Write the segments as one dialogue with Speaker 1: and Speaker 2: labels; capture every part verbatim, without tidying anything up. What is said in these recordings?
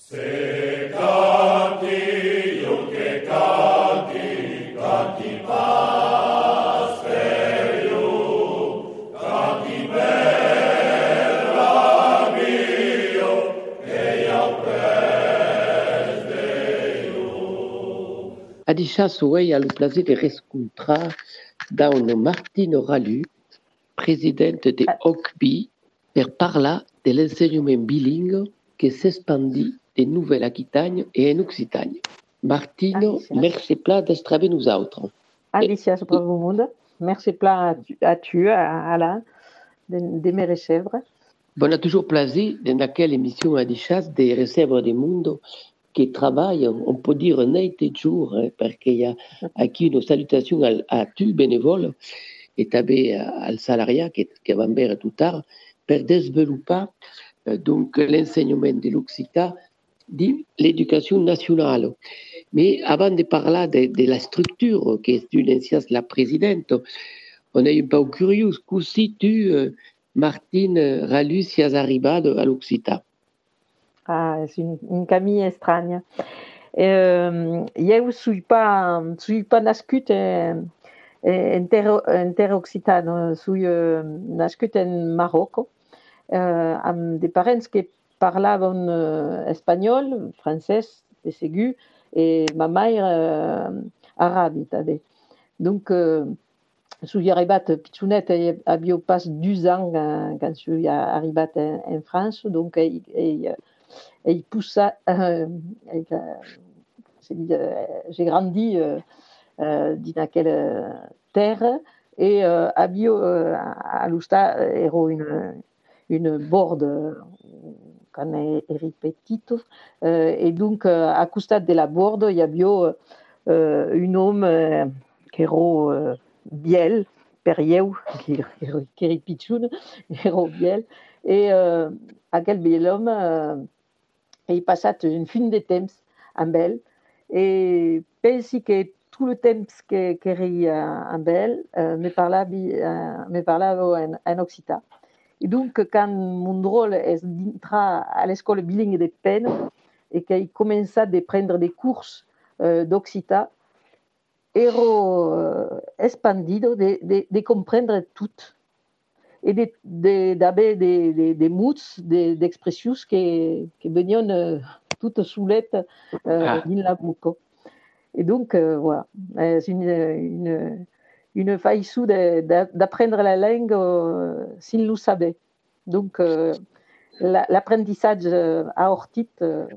Speaker 1: Se canti, io che canti, canti pas per io, canti per l'amico, che io pres de io.
Speaker 2: Adisha Souei a le plaisir de rescontrar dans Martine Ralu, présidente de O C B I, per parlar de l'enseignement bilingue qui s'expandit de Nouvelle-Aquitagne et en Occitanie. Martino,
Speaker 3: Adicias.
Speaker 2: merci pla d'estar avec nous autres.
Speaker 3: Adicias per el monde. Merci pla a tu, a, tu, a Alain, de, de me recebre.
Speaker 2: Bon, on a toujours plaisir dans laquelle émission Adishas de recevoir des mondes qui travaillent, on peut dire nuit et jour, hein, parce qu'il y a aquí une salutation à, à tu bénévole et també al salariat que, que van veure tout tard per développer euh, donc l'enseignement de l'occitan de l'éducation nationale. Mais avant de parler de, de la structure qui est une ancienne la présidente, on est un peu curieux. Comment tu, euh, Martine Ralu, si es arribada à l'occitan?
Speaker 3: Ah, és un, un camí estrany. Eh, jo suis pas, suis pas nascut en, en, terra, en terra occitana, suis eh, nascut en Marroc, eh, amb des parents que parlaven eh, espanyol, francès, de segur, et ma mare eh, arabe també. Donc, eh, suis arribat pitchonet, havia pas deux ans eh, quand suis arribat en, en France, donc eh, eh, ell poussa, euh, ell, euh, j'ai grandi euh, euh, dans aquella terre et euh, havia euh, a l'usta era une, une borde quand era petit euh, et donc euh, à costat de la borde il y havia euh, un homme euh, qui era euh, biel per jeu, qui era pitchoun, era biel et euh, aquel bel homme euh, et il passait une fin de temps amb ell et pensi que tout le temps que que era amb ell euh, me parlava euh, me parlava en, en occitan. Et donc quand mon rôle est d'entrer à l'école bilingue de Penn et qu'il commença à prendre des cours euh, d'occitan, ero euh, expandido de, de, de comprendre tout et de, de, d'haver des de, de mots, d'expressions de, qui, qui venaient euh, toutes soulettes euh, ah. dans la boucle. Et donc, euh, voilà, c'est une, une, une façon de, de, d'apprendre la langue euh, s'il le savait. Donc, euh, la, l'apprentissage à Hortit euh,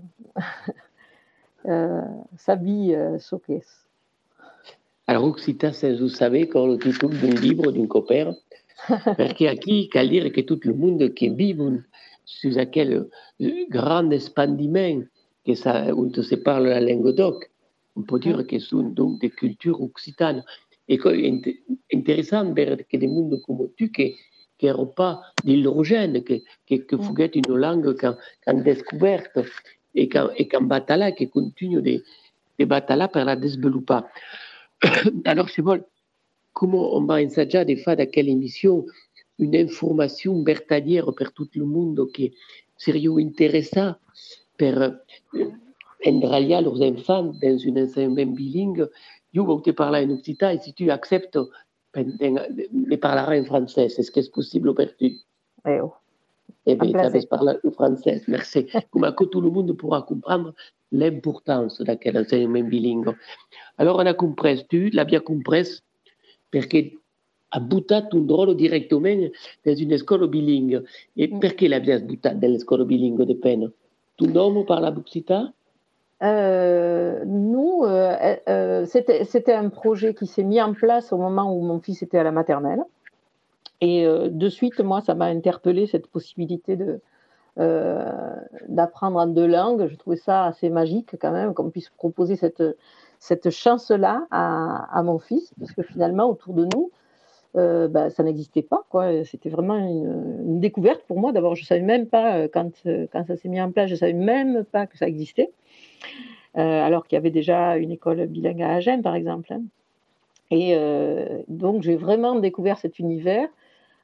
Speaker 3: euh, s'habille euh, ce qu'est.
Speaker 2: Alors, Occitan, vous savez, quand le titre d'un livre d'un copain, parce qu'ici, cal dire que tout le monde qui vit sur aquel grand expandiment que ça, où se parle la langue d'oc, on peut dire que sont donc des cultures occitanes. Et c'est intéressant que des mondes comme tu, qui n'ont pas d'hydrogène, qui, qui, qui fouguent une langue qu'en découverte et qu'en, et qu'en bataille, qui continue de, de bataille pour la développer. Alors, c'est bon. Comment on va ensaggiare de faire dans quelle émission une information vertadière pour tout le monde qui serait intéressant pour endrallier leurs enfants dans un enseignement bilingue. Je vais te parler en occitan et si tu acceptes, je parlerai en français. Est-ce que c'est possible pour toi?
Speaker 3: Eh, oh.
Speaker 2: Eh bien, ça va parler en français. Merci. Comme que tout le monde pourra comprendre l'importance de quel enseignement bilingue. Alors, on a compris, tu l'as bien compris. Perché ha buttato un ruolo direttamente dans une école bilingue. Et perché l'abbiamo buttato nell'école bilingue de Penn? Ton homme parle occitan?
Speaker 3: euh, Nous, euh, euh, c'était, c'était un projet qui s'est mis en place au moment où mon fils était à la maternelle. Et euh, de suite, moi, ça m'a interpellé cette possibilité de, euh, d'apprendre en deux langues. Je trouvais ça assez magique quand même, qu'on puisse proposer cette... cette chance-là à, à mon fils, parce que finalement, autour de nous, euh, bah, ça n'existait pas, quoi. C'était vraiment une, une découverte pour moi. D'abord, je ne savais même pas, quand, quand ça s'est mis en place, je ne savais même pas que ça existait, euh, alors qu'il y avait déjà une école bilingue à Agen, par exemple. Hein. Et euh, donc, j'ai vraiment découvert cet univers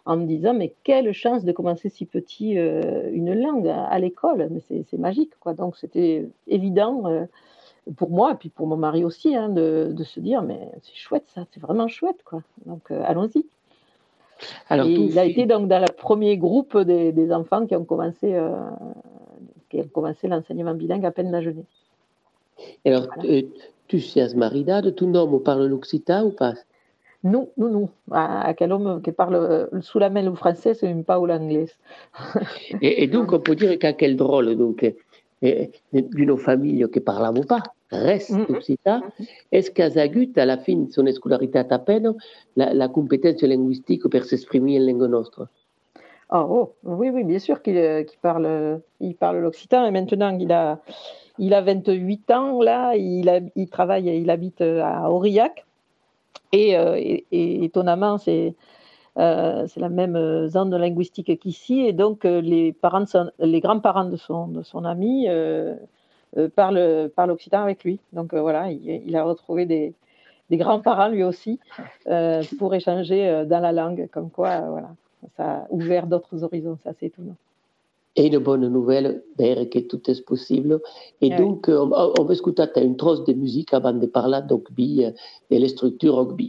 Speaker 3: en me disant, mais quelle chance de commencer si petit euh, une langue à, à l'école, mais c'est, c'est magique, quoi. Donc c'était évident euh, pour moi, et puis pour mon mari aussi, hein, de, de se dire, mais c'est chouette ça, c'est vraiment chouette, quoi. Donc euh, allons-y.
Speaker 2: Alors,
Speaker 3: Et
Speaker 2: ton
Speaker 3: il a
Speaker 2: fils,
Speaker 3: été donc dans le premier groupe des, des enfants qui ont commencé, euh, qui ont commencé l'enseignement bilingue à peine l'âge né.
Speaker 2: alors,
Speaker 3: Voilà.
Speaker 2: euh, tu sais maridade, ton homme parle l'occitan ou pas?
Speaker 3: Non, non, non. À, à quel homme qui parle euh, sous la main le français, c'est même pas ou l'anglais.
Speaker 2: Et, et donc, on peut dire qu'à quel drôle, donc, eh, d'une famille qui ne parle pas, reste
Speaker 3: Mm.
Speaker 2: occitan, est-ce qu'à Zagut, à la fin de son scolarité à peine, la, la compétence linguistique pour s'exprimer en langue nostre?
Speaker 3: Oh, oh, oui, oui, bien sûr qu'il euh, qu'il parle, euh, il parle l'occitan et maintenant il a, il a vingt-huit ans, là, il, a, il travaille, il habite euh, à Aurillac et, euh, et, et étonnamment, c'est euh, c'est la même euh, zone linguistique qu'ici et donc euh, les, parents de son- les grands-parents de son, de son ami euh, euh, parlent, parlent occitan avec lui. Donc euh, voilà, il, il a retrouvé des, des grands-parents lui aussi euh, pour échanger euh, dans la langue, comme quoi, euh, voilà, ça a ouvert d'autres horizons, ça c'est étonnant.
Speaker 2: Et une bonne nouvelle, d'ailleurs, que tout est possible. Et
Speaker 3: Eh oui.
Speaker 2: donc, on, on va écouter une trosse de musique avant de parler d'Ogby et les structures Ogby.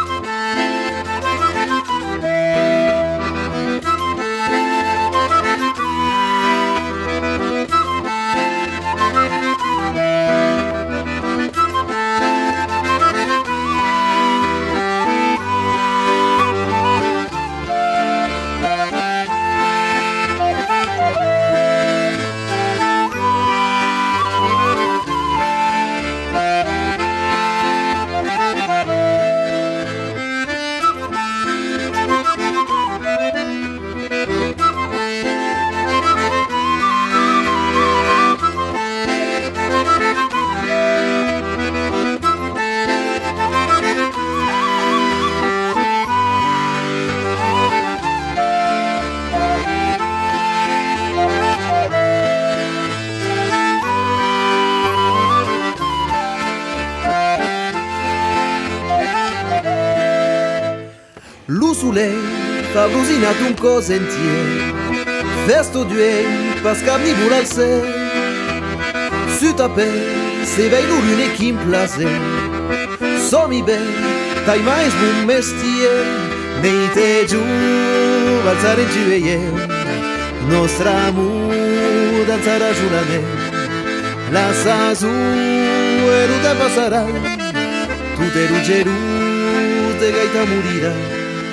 Speaker 4: Lo soleil fa brusinato un co sentier, vesto duei pascabli vula al se, su tapè se vei lu lune chi in place, somi ben, dai mais buon mestier, nei te giù, alzare in giù e io, nostra mudanza ragionare, la sa su e non te passerà, tu te ruggeru, te gaita morirà.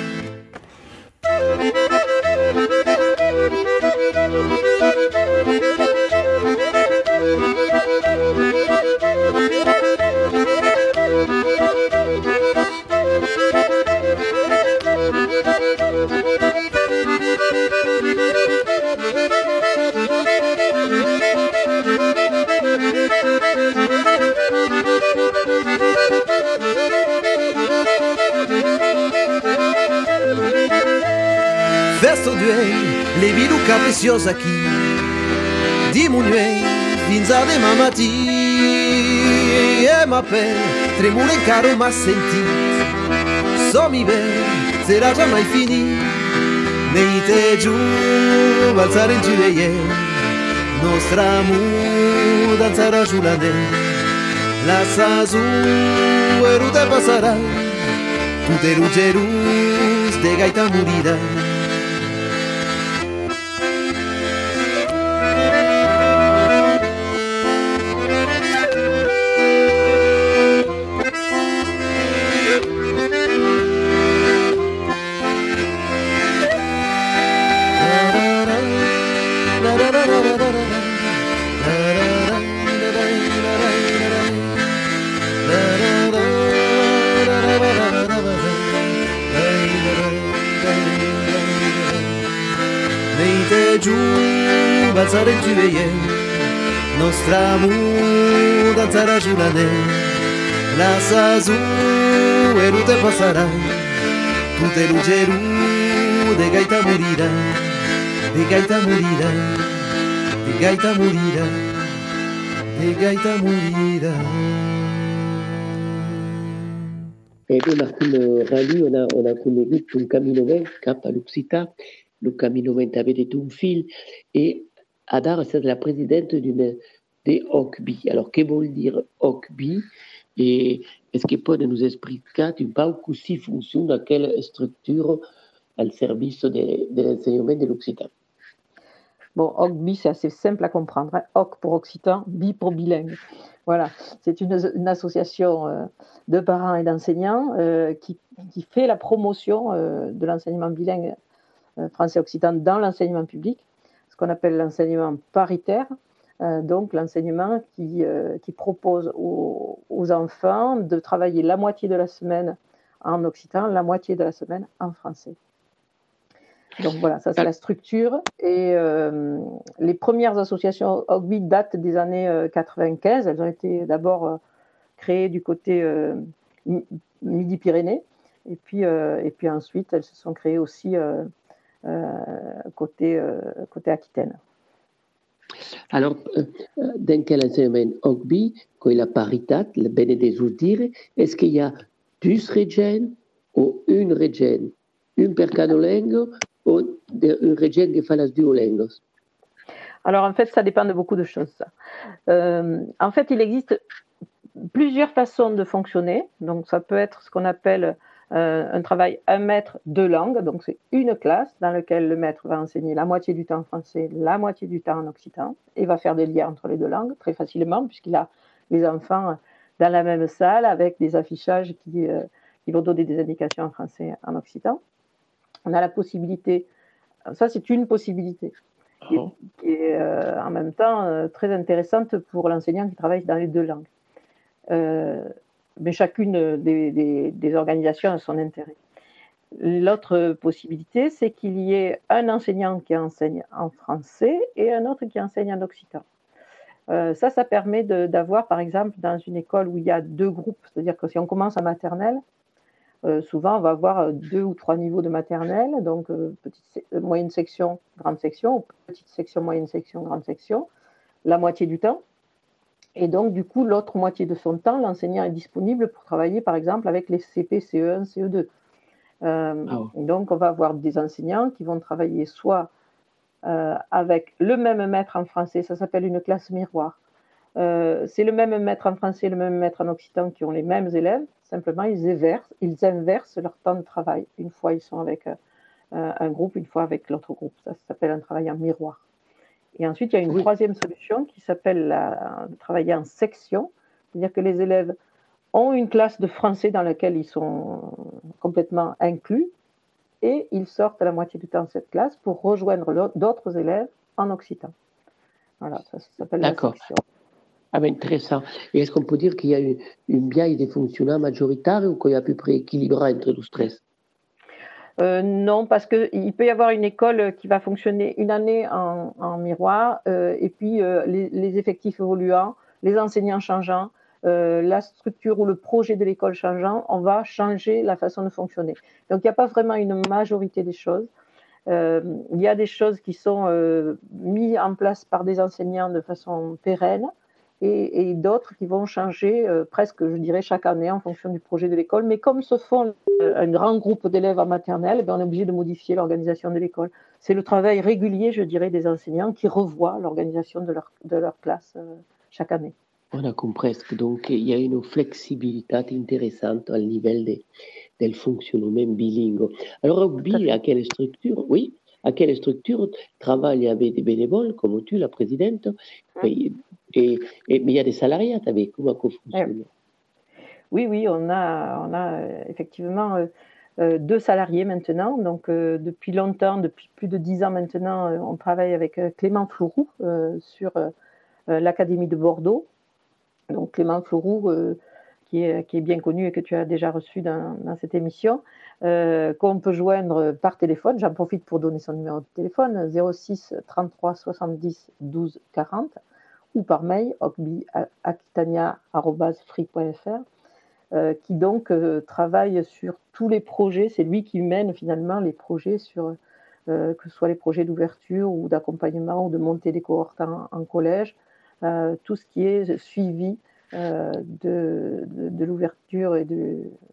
Speaker 4: Vesto duei, le viluca preciosa chi diminuei fins a demà matì e ma per tremure caro ma senti somi ben sarà già mai finì nei te giù alzare in giù e io nostra mudanza raggiunane la sa su e rute passerà tu te ruggerus de gaita morirà. Giù, balzare in giù e io, nostra mudanza ragionare, la sa su e non te passerà, tu te ruggeru, de gaita morirà, de gaita morirà, de gaita morirà, de gaita morirà.
Speaker 2: E beh, Martin Rally, on a, on a conegut un caminoment cap a l'Occità. Le caminoment avait un fil et Adar, c'est la présidente d'une des O C B I. Alors, que veut dire O C B I? Et est-ce que peut nous expliquer un peu comment fonctionne, dans quelle structure al service de, de l'enseignement de l'Occitan?
Speaker 3: Bon, O C B I, c'est assez simple à comprendre. Hein. O C pour occitan, B I pour bilingue. Voilà, c'est une, une association euh, de parents et d'enseignants euh, qui, qui fait la promotion euh, de l'enseignement bilingue euh, français-occitan dans l'enseignement public, ce qu'on appelle l'enseignement paritaire, euh, donc l'enseignement qui, euh, qui propose aux, aux enfants de travailler la moitié de la semaine en occitan, la moitié de la semaine en français. Donc voilà, ça c'est la structure. Et euh, les premières associations O C B I datent des années euh, quatre-vingt-quinze. Elles ont été d'abord euh, créées du côté euh, Midi-Pyrénées. Et puis, euh, et puis ensuite, elles se sont créées aussi euh, euh, côté, euh, côté Aquitaine.
Speaker 2: Alors, euh, dans quel enseignement O C B I, quand il y a la parité, le bene des dire, est-ce qu'il y a deux régions ou une région, une per cada langue ou une région qui fait les deux langues?
Speaker 3: Alors, en fait, ça dépend de beaucoup de choses. Ça. Euh, en fait, il existe plusieurs façons de fonctionner. Donc, ça peut être ce qu'on appelle euh, un travail un maître, deux langues. Donc, c'est une classe dans laquelle le maître va enseigner la moitié du temps en français, la moitié du temps en occitan, et va faire des liens entre les deux langues très facilement, puisqu'il a les enfants dans la même salle avec des affichages qui, euh, qui vont donner des indications en français et en occitan. On a la possibilité, ça c'est une possibilité, qui est, qui est euh, en même temps euh, très intéressante pour l'enseignant qui travaille dans les deux langues. Euh, mais chacune des, des, des organisations a son intérêt. L'autre possibilité, c'est qu'il y ait un enseignant qui enseigne en français et un autre qui enseigne en occitan. Euh, ça, ça permet de, d'avoir, par exemple, dans une école où il y a deux groupes, c'est-à-dire que si on commence en maternelle, Euh, souvent, on va avoir deux ou trois niveaux de maternelle, donc euh, petite, euh, moyenne section, grande section, ou petite section, moyenne section, grande section, la moitié du temps. Et donc, du coup, l'autre moitié de son temps, l'enseignant est disponible pour travailler, par exemple, avec les C P, C E un, C E deux. Euh, oh. Donc, on va avoir des enseignants qui vont travailler soit euh, avec le même maître en français, ça s'appelle une classe miroir. Euh, c'est le même maître en français, le même maître en occitan qui ont les mêmes élèves. Simplement, ils inversent, ils inversent leur temps de travail. Une fois, ils sont avec euh, un groupe, une fois avec l'autre groupe. Ça, ça s'appelle un travail en miroir. Et ensuite, il y a une oui. troisième solution qui s'appelle la, de travailler en section. C'est-à-dire que les élèves ont une classe de français dans laquelle ils sont complètement inclus et ils sortent à la moitié du temps de cette classe pour rejoindre d'autres élèves en occitan. Voilà, ça, ça s'appelle
Speaker 2: D'accord.
Speaker 3: la section.
Speaker 2: Ah ben, intéressant. Et est-ce qu'on peut dire qu'il y a une, une biais de fonctionnement majoritaire ou qu'il y a à peu près équilibré entre les stress?
Speaker 3: euh, Non, parce qu'il peut y avoir une école qui va fonctionner une année en, en miroir euh, et puis euh, les, les effectifs évoluant, les enseignants changeant, euh, la structure ou le projet de l'école changeant, on va changer la façon de fonctionner. Donc, il n'y a pas vraiment une majorité des choses. Euh, il y a des choses qui sont euh, mises en place par des enseignants de façon pérenne, et, et d'autres qui vont changer euh, presque, je dirais, chaque année en fonction du projet de l'école. Mais comme se font euh, un grand groupe d'élèves en maternelle, eh bien, on est obligé de modifier l'organisation de l'école. C'est le travail régulier, je dirais, des enseignants qui revoient l'organisation de leur, de leur classe euh, chaque année.
Speaker 2: On a compris que donc il y a une flexibilité intéressante au niveau de, del fonctionnement bilingue. Alors, O C B I, à quelle structure? Oui, à quelle structure travaille avec des bénévoles, comme tu, la présidente, hum. et, et, et, mais il y a des salariés avec comment ça fonctionne?
Speaker 3: Oui, oui, on a, on a effectivement euh, euh, deux salariés maintenant. Donc, euh, depuis longtemps, depuis plus de dix ans maintenant, euh, on travaille avec euh, Clément Flourou euh, sur euh, l'Académie de Bordeaux. Donc, Clément Flourou, euh, qui, est, qui est bien connu et que tu as déjà reçu dans, dans cette émission, euh, qu'on peut joindre par téléphone. J'en profite pour donner son numéro de téléphone, zéro six trente-trois soixante-dix douze quarante, ou par mail, o c b i aquitania arobase free point f r, euh, qui donc euh, travaille sur tous les projets. C'est lui qui mène finalement les projets, sur, euh, que ce soit les projets d'ouverture ou d'accompagnement ou de montée des cohortes en, en collège, euh, tout ce qui est suivi euh, de, de, de l'ouverture et de,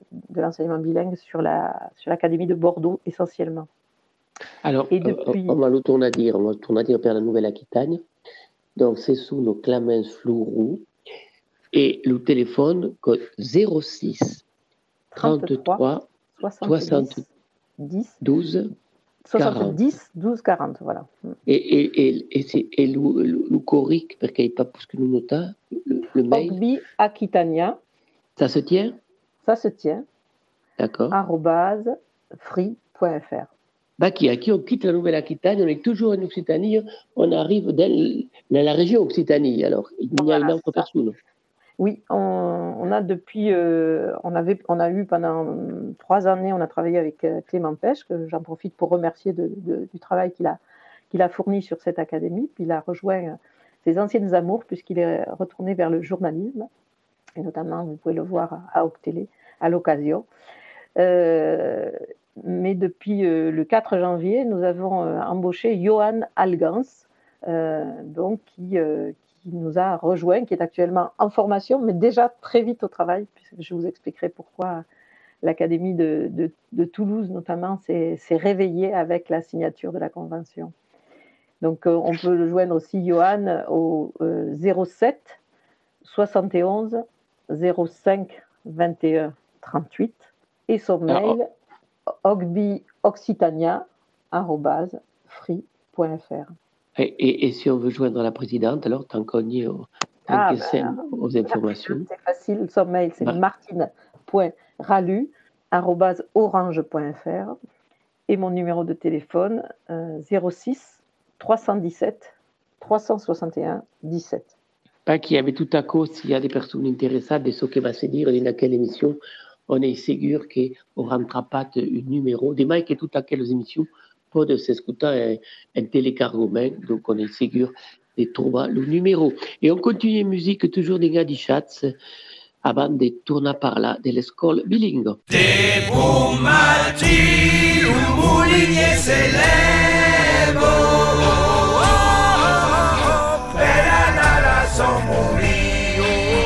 Speaker 3: de l'enseignement bilingue sur, la, sur l'Académie de Bordeaux essentiellement.
Speaker 2: Alors,
Speaker 3: Et depuis...
Speaker 2: on va le tourner à dire, on va le tourner à dire vers la Nouvelle-Aquitaine. Donc, c'est sous nos Clamens Flourou. Et le téléphone, zéro six trente-trois soixante-dix douze
Speaker 3: soixante-dix douze quarante, voilà.
Speaker 2: Et, et, et, et, c'est, et le, le, le coric, parce qu'il n'y a pas plus que nous notons, le, le mail.
Speaker 3: Ogbi Aquitania.
Speaker 2: Ça se tient?
Speaker 3: Ça se tient.
Speaker 2: D'accord.
Speaker 3: Arrobase free point f r.
Speaker 2: Bah, qui, à qui on quitte la Nouvelle-Aquitaine, on est toujours en Occitanie, on arrive dans, dans la région Occitanie, alors il y a
Speaker 3: voilà,
Speaker 2: une autre personne.
Speaker 3: Oui, on, on a depuis, euh, on, avait, on a eu pendant trois années, on a travaillé avec euh, Clément Pêche, que j'en profite pour remercier de, de, du travail qu'il a, qu'il a fourni sur cette académie. Puis il a rejoint euh, ses anciennes amours, puisqu'il est retourné vers le journalisme, et notamment, vous pouvez le voir à Octélé, à l'occasion. Euh, mais depuis euh, le quatre janvier, nous avons euh, embauché Johan Algans, euh, donc qui... Euh, qui nous a rejoint, qui est actuellement en formation, mais déjà très vite au travail, puisque je vous expliquerai pourquoi l'Académie de, de, de Toulouse, notamment, s'est, s'est réveillée avec la signature de la Convention. Donc, euh, on peut le joindre aussi, Johan, au euh, zéro sept soixante et onze zéro cinq vingt et un trente-huit et son mail ogbioccitania arobase free point f r.
Speaker 2: Et, et, et si on veut joindre la présidente, alors tant qu'on y est au,
Speaker 3: ah,
Speaker 2: ben, aux informations.
Speaker 3: C'est facile, son mail, c'est Mar- martine point ralu arobase orange point f r et mon numéro de téléphone euh, zéro six trois cent dix-sept trois cent soixante et un dix-sept.
Speaker 2: Pas qu'il y avait tout à cause, s'il y a des personnes intéressées de ce qui va se dire dans quelle émission, on est sûr qu'on ne rentrera pas un numéro. Des mecs qui tout à quelles émissions pour de s'écouter un, un télécargomen, donc on est sûr de trouver le numéro. Et on continue la musique toujours des gars du chat avant de tourner par là de l'école bilingue.
Speaker 5: Des beaux matins, le moulinier s'élève, Peranala sans mourir,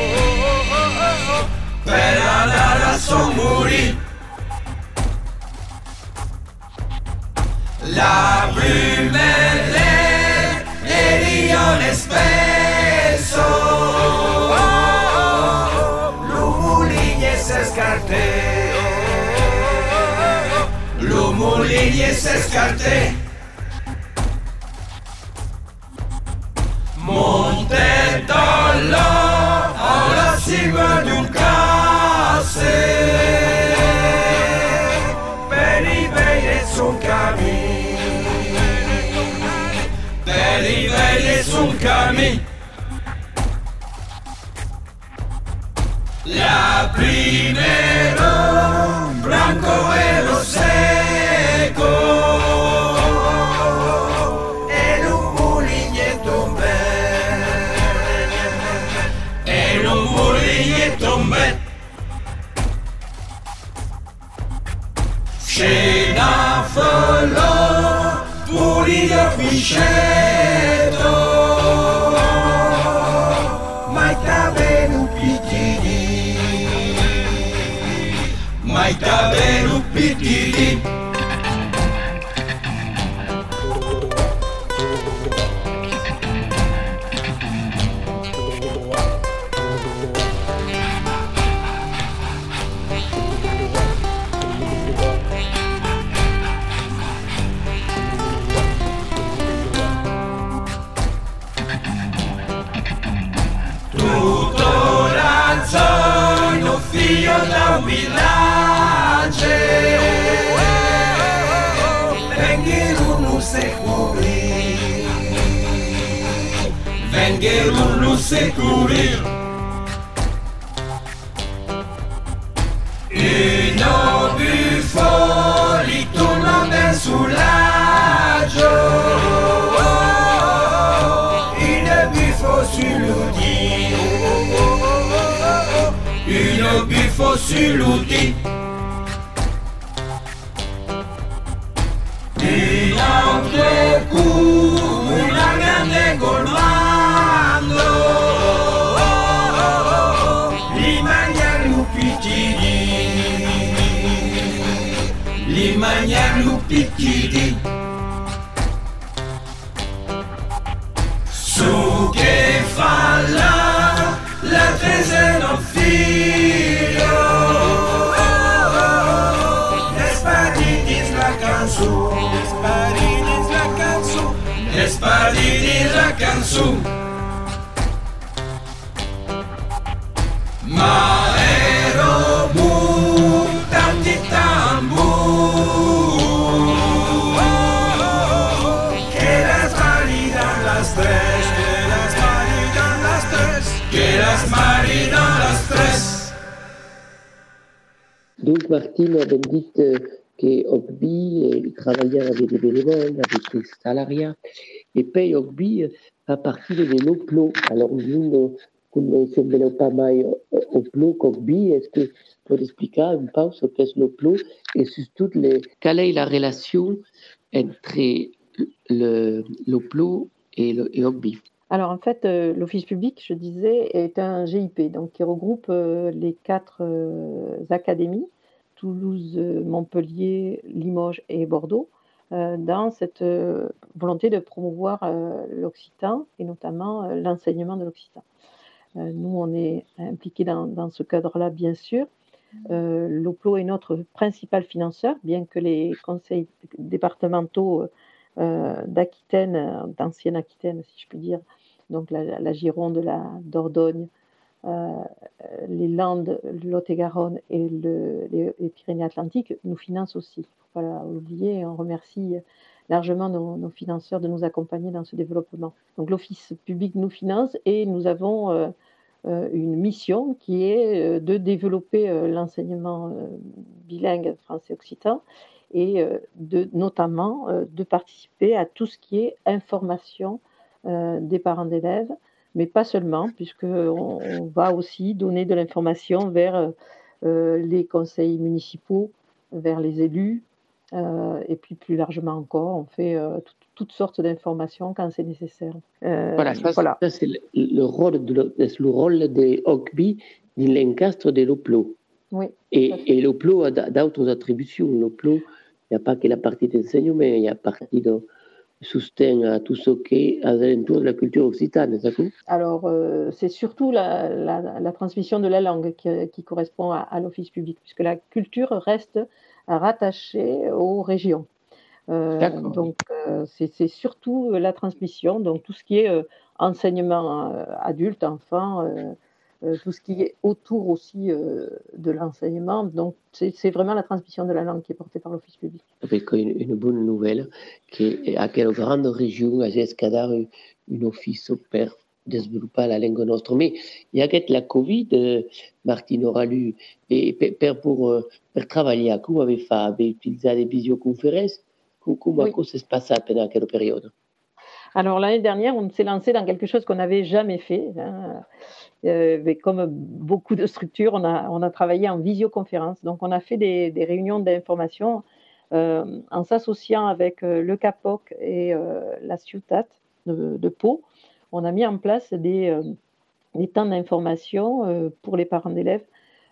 Speaker 5: Peranala sans mourir. La brume è lei e l'ione spesso, l'umuligno se scarte, l'umuligno se scarte. Monte dollo alla cima di un casse, per i veri son cammino. Rivelle sul cammino, la primero branco e lo seco e un mulignetto bel e un mulignetto bel cenafolo pulito fiscetto, mai t'avenu pittini, mai t'avenu pittini. Figlio da un villaggio, vengono non securi, vengono non securi. Uno buffo li torna nel sullaggio, uno buffo sull'udino. Uno buffo sull'udì, un altro cu, una grande colmando, li mangiano piccini, manière nous piquidi. Su che fa la, la trese non figlio. Espadidis la canzone, espadidis la canzone, espadidis la canzone. Maero mu, tanti tambur, que las maridan las tres, que las maridan las tres, que las maridan las tres.
Speaker 2: Donc Martine avait dit euh, que Ogby il travaillait avec des bénévoles, avec des salariés, et puis Ogby fa partie de l'Oplo. Alors nous, come si sviluppa mai Oplo, Ogby, est-ce que tu peux expliquer un peu ce qu'est l'Oplo et surtout les, quelle est la relation entre le, l'Oplo et, le, et Ogby?
Speaker 3: Alors en fait, euh, l'Office public, je disais, est un G I P, donc qui regroupe euh, les quatre euh, académies, Toulouse, euh, Montpellier, Limoges et Bordeaux, euh, dans cette euh, volonté de promouvoir euh, l'occitan et notamment euh, l'enseignement de l'occitan. Euh, nous, on est impliqués dans, dans ce cadre-là, bien sûr. Euh, L'Oplo est notre principal financeur, bien que les conseils départementaux euh, d'Aquitaine, d'ancienne Aquitaine, si je puis dire, donc la, la Gironde, la Dordogne, euh, les Landes, le Lot-et-Garonne et le, les, les Pyrénées-Atlantiques nous financent aussi. Il ne faut pas l'oublier. On remercie largement nos, nos financeurs de nous accompagner dans ce développement. Donc l'Office public nous finance et nous avons euh, euh, une mission qui est euh, de développer euh, l'enseignement euh, bilingue français-occitan et euh, de, notamment euh, de participer à tout ce qui est information euh, des parents d'élèves, mais pas seulement, puisqu'on on va aussi donner de l'information vers euh, les conseils municipaux, vers les élus, euh, et puis plus largement encore, on fait euh, tout, toutes sortes d'informations quand c'est nécessaire.
Speaker 2: Euh, voilà, ça, voilà. Ça c'est le, le rôle de le rôle de Ogby dans l'encastre de l'Oplo.
Speaker 3: Oui.
Speaker 2: Et, et l'Oplo a d'autres attributions. L'Oplo, il n'y a pas que la partie d'enseignement, mais il y a la partie de soutien à tout ce qui est à l'entour de la culture occitane, c'est ça?
Speaker 3: Alors, euh, c'est surtout la, la, la transmission de la langue qui, qui correspond à, à l'office public, puisque la culture reste rattachée aux régions. Euh, donc, euh, c'est, c'est surtout la transmission, donc tout ce qui est euh, enseignement euh, adulte, enfant, euh, euh, tout ce qui est autour aussi euh, de l'enseignement. Donc, c'est, c'est vraiment la transmission de la langue qui est portée par l'office public.
Speaker 2: Avec une, une bonne nouvelle, qu'à quelle grande région a escadar un office per développer la langue nostra. Mais il y a la Covid, euh, Martine aura lu, et per, pour, euh, pour travailler, comment avez fait? Avez utilisé des visioconférences? Comment oui. Ça se passe pendant quelle période?
Speaker 3: Alors l'année dernière, on s'est lancé dans quelque chose qu'on n'avait jamais fait. Hein. Euh, mais comme beaucoup de structures, on a, on a travaillé en visioconférence. Donc on a fait des, des réunions d'information euh, en s'associant avec euh, le CAPOC et euh, la Ciutat de, de Pau. On a mis en place des, euh, des temps d'information euh, pour les parents d'élèves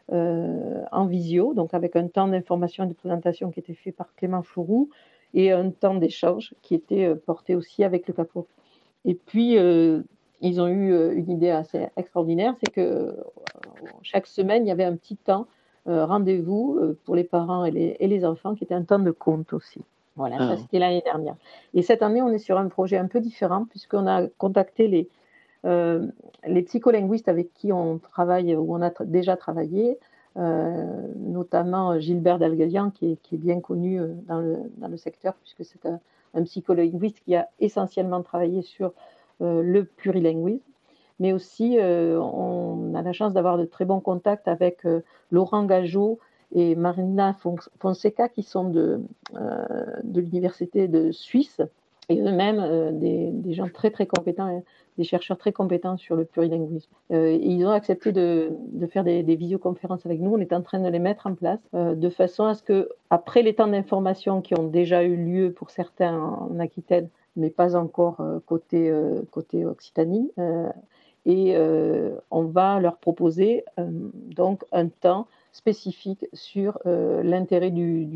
Speaker 3: euh, en visio, donc avec un temps d'information et de présentation qui était fait par Clément Chouroux, et un temps d'échange qui était porté aussi avec le CAPOC. Et puis, euh, ils ont eu une idée assez extraordinaire, c'est que euh, chaque semaine, il y avait un petit temps euh, rendez-vous euh, pour les parents et les, et les enfants, qui était un temps de conte aussi. Voilà, ah. Ça c'était l'année dernière. Et cette année, on est sur un projet un peu différent, puisqu'on a contacté les, euh, les psycholinguistes avec qui on travaille, ou on a tra- déjà travaillé, Euh, notamment Gilbert Dalgalian, qui est, qui est bien connu euh, dans, le, dans le secteur, puisque c'est un, un psycholinguiste qui a essentiellement travaillé sur euh, le plurilinguisme, mais aussi euh, on a la chance d'avoir de très bons contacts avec euh, Laurent Gageot et Marina Fonseca, qui sont de, euh, de l'université de Suisse, et eux-mêmes euh, des, des gens très très compétents, hein, des chercheurs très compétents sur le plurilinguisme. Euh, et ils ont accepté de, de faire des, des visioconférences avec nous. On est en train de les mettre en place euh, de façon à ce que, après les temps d'information qui ont déjà eu lieu pour certains en Aquitaine, mais pas encore euh, côté, euh, côté Occitanie, euh, et euh, on va leur proposer euh, donc un temps spécifique sur euh, l'intérêt du, du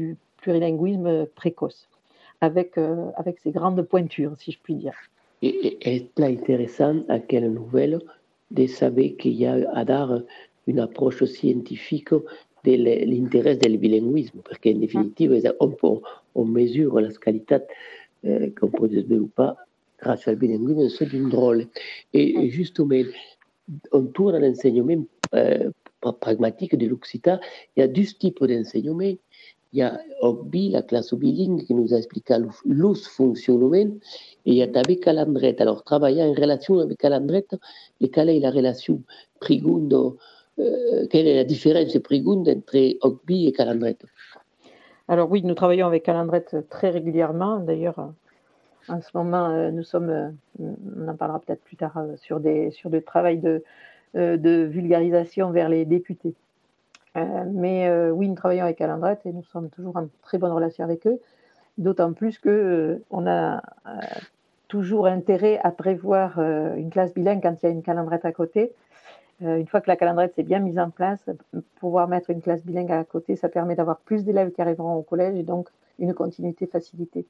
Speaker 3: plurilinguisme précoce, avec, euh, avec ces grandes pointures, si je puis dire.
Speaker 2: Et est intéressant à quelle nouvelle de savoir qu'il y a à dar une approche scientifique de l'intérêt du bilinguisme, parce qu'en définitive, on, peut, on mesure la qualité euh, qu'on peut développer grâce au bilinguisme, c'est une drôle. Et, et justement, on tourne à l'enseignement euh, pragmatique de l'Occitan. Il y a deux types d'enseignement. Il y a O B B, la classe bilingue, qui nous a expliqué le fonctionnement, et il y a avec Calandrette. Alors, travailler en relation avec Calandrette, et quelle est la relation Prigundo, euh, quelle est la différence Prigundo entre O B B et Calandrette?
Speaker 3: Alors oui, nous travaillons avec Calandrette très régulièrement. D'ailleurs, en ce moment, nous sommes, on en parlera peut-être plus tard, sur des, sur des travail de, de vulgarisation vers les députés. Euh, mais euh, oui, nous travaillons avec Calandrette et nous sommes toujours en très bonne relation avec eux, d'autant plus qu'on euh, a euh, toujours intérêt à prévoir euh, une classe bilingue quand il y a une Calandrette à côté. Euh, une fois que la Calandrette s'est bien mise en place, pouvoir mettre une classe bilingue à côté, ça permet d'avoir plus d'élèves qui arriveront au collège et donc une continuité facilitée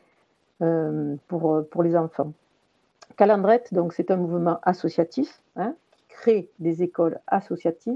Speaker 3: euh, pour, pour les enfants. Calandrette, donc, c'est un mouvement associatif hein, qui crée des écoles associatives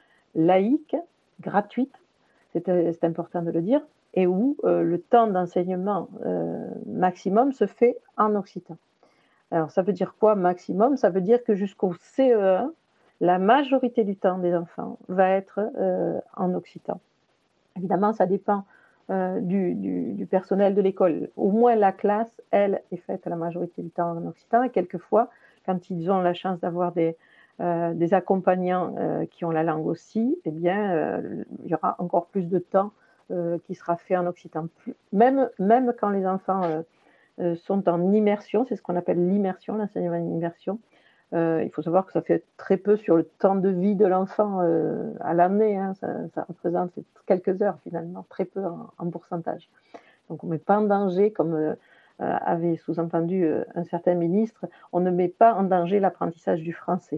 Speaker 3: laïque, gratuite, c'est, c'est important de le dire, et où euh, le temps d'enseignement euh, maximum se fait en occitan. Alors, ça veut dire quoi, maximum? Ça veut dire que jusqu'au C E un, la majorité du temps des enfants va être euh, en occitan. Évidemment, ça dépend euh, du, du, du personnel de l'école. Au moins, la classe, elle, est faite la majorité du temps en occitan, et quelquefois, quand ils ont la chance d'avoir des Euh, des accompagnants euh, qui ont la langue aussi, eh bien, euh, il y aura encore plus de temps euh, qui sera fait en occitan. Même, même quand les enfants euh, euh, sont en immersion, c'est ce qu'on appelle l'immersion, l'enseignement en immersion, euh, il faut savoir que ça fait très peu sur le temps de vie de l'enfant euh, à l'année, hein, ça, ça représente quelques heures finalement, très peu en, en pourcentage. Donc on ne met pas en danger, comme euh, avait sous-entendu euh, un certain ministre, on ne met pas en danger l'apprentissage du français,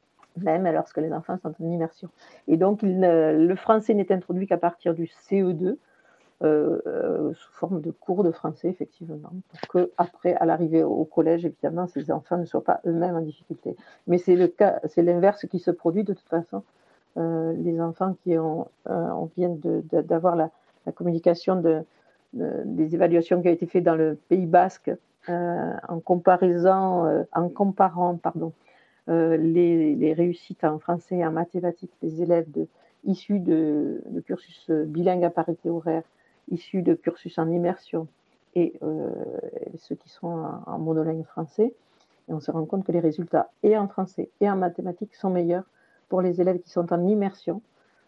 Speaker 3: même lorsque les enfants sont en immersion. Et donc, il ne, le français n'est introduit qu'à partir du C E deux, euh, euh, sous forme de cours de français, effectivement, pour qu'après, à l'arrivée au collège, évidemment, ces enfants ne soient pas eux-mêmes en difficulté. Mais c'est, le cas, c'est l'inverse qui se produit, de toute façon. Euh, les enfants qui ont, euh, on vient de, de, d'avoir la, la communication de, de, des évaluations qui ont été faites dans le Pays Basque, euh, en comparaison, euh, en comparant, pardon, Euh, les, les réussites en français et en mathématiques des élèves de, issus de, de cursus bilingue à parité horaire, issus de cursus en immersion et euh, ceux qui sont en, en monolingue français. Et on se rend compte que les résultats et en français et en mathématiques sont meilleurs pour les élèves qui sont en immersion,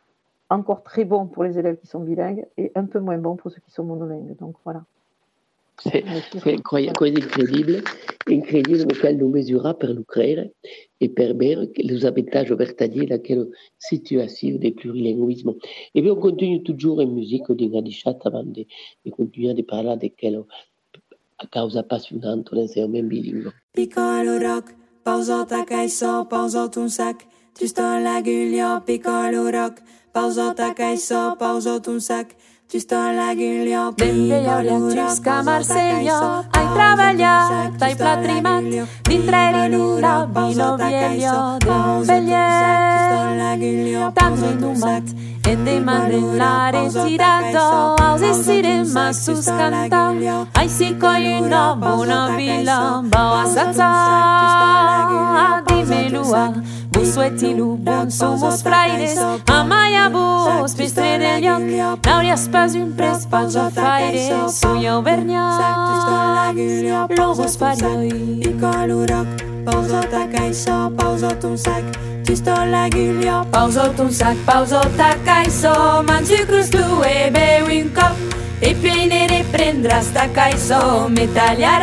Speaker 3: encore très bons pour les élèves qui sont bilingues et un peu moins bons pour ceux qui sont monolingues. Donc voilà.
Speaker 2: C'est, c'est incroyable, incredibile, incredibile lequel nous mesura per nous créer et per ver les avantages vertadiers de quelle situation de plurilinguisme. Et bien on continue toujours en musique d'ingadichat avant de, de continuer à parler de quelle causa appassionante l'enseignement bilingue.
Speaker 6: Piccolo rock, pausota che so, pausot un sac, tu sto la guglio, piccolo rock, pausota che so, pausot un sac. Tu sto la guglio,
Speaker 7: piccolo rock, Marseglio, hai travagliato, hai platrimat, dintre la vino vieglio del Bellier, tanto in un bat, e de mandellare tirato, ausissire ma suscanta, ai si coglino buona villa, boa sazza, di melua, busuetilu, buon sumus fraires, amaia bus, pistre degli occhi, nauria spasi un pres, paggia faire, suia auvergnat, lobos farioi,
Speaker 6: piccolo rock, pausota che so, pausot un sac, tu sto la guglio, pausot un sac, pausota che so, mangi crus tu e bevi un cop, e poi ne riprendrà sta che so, mi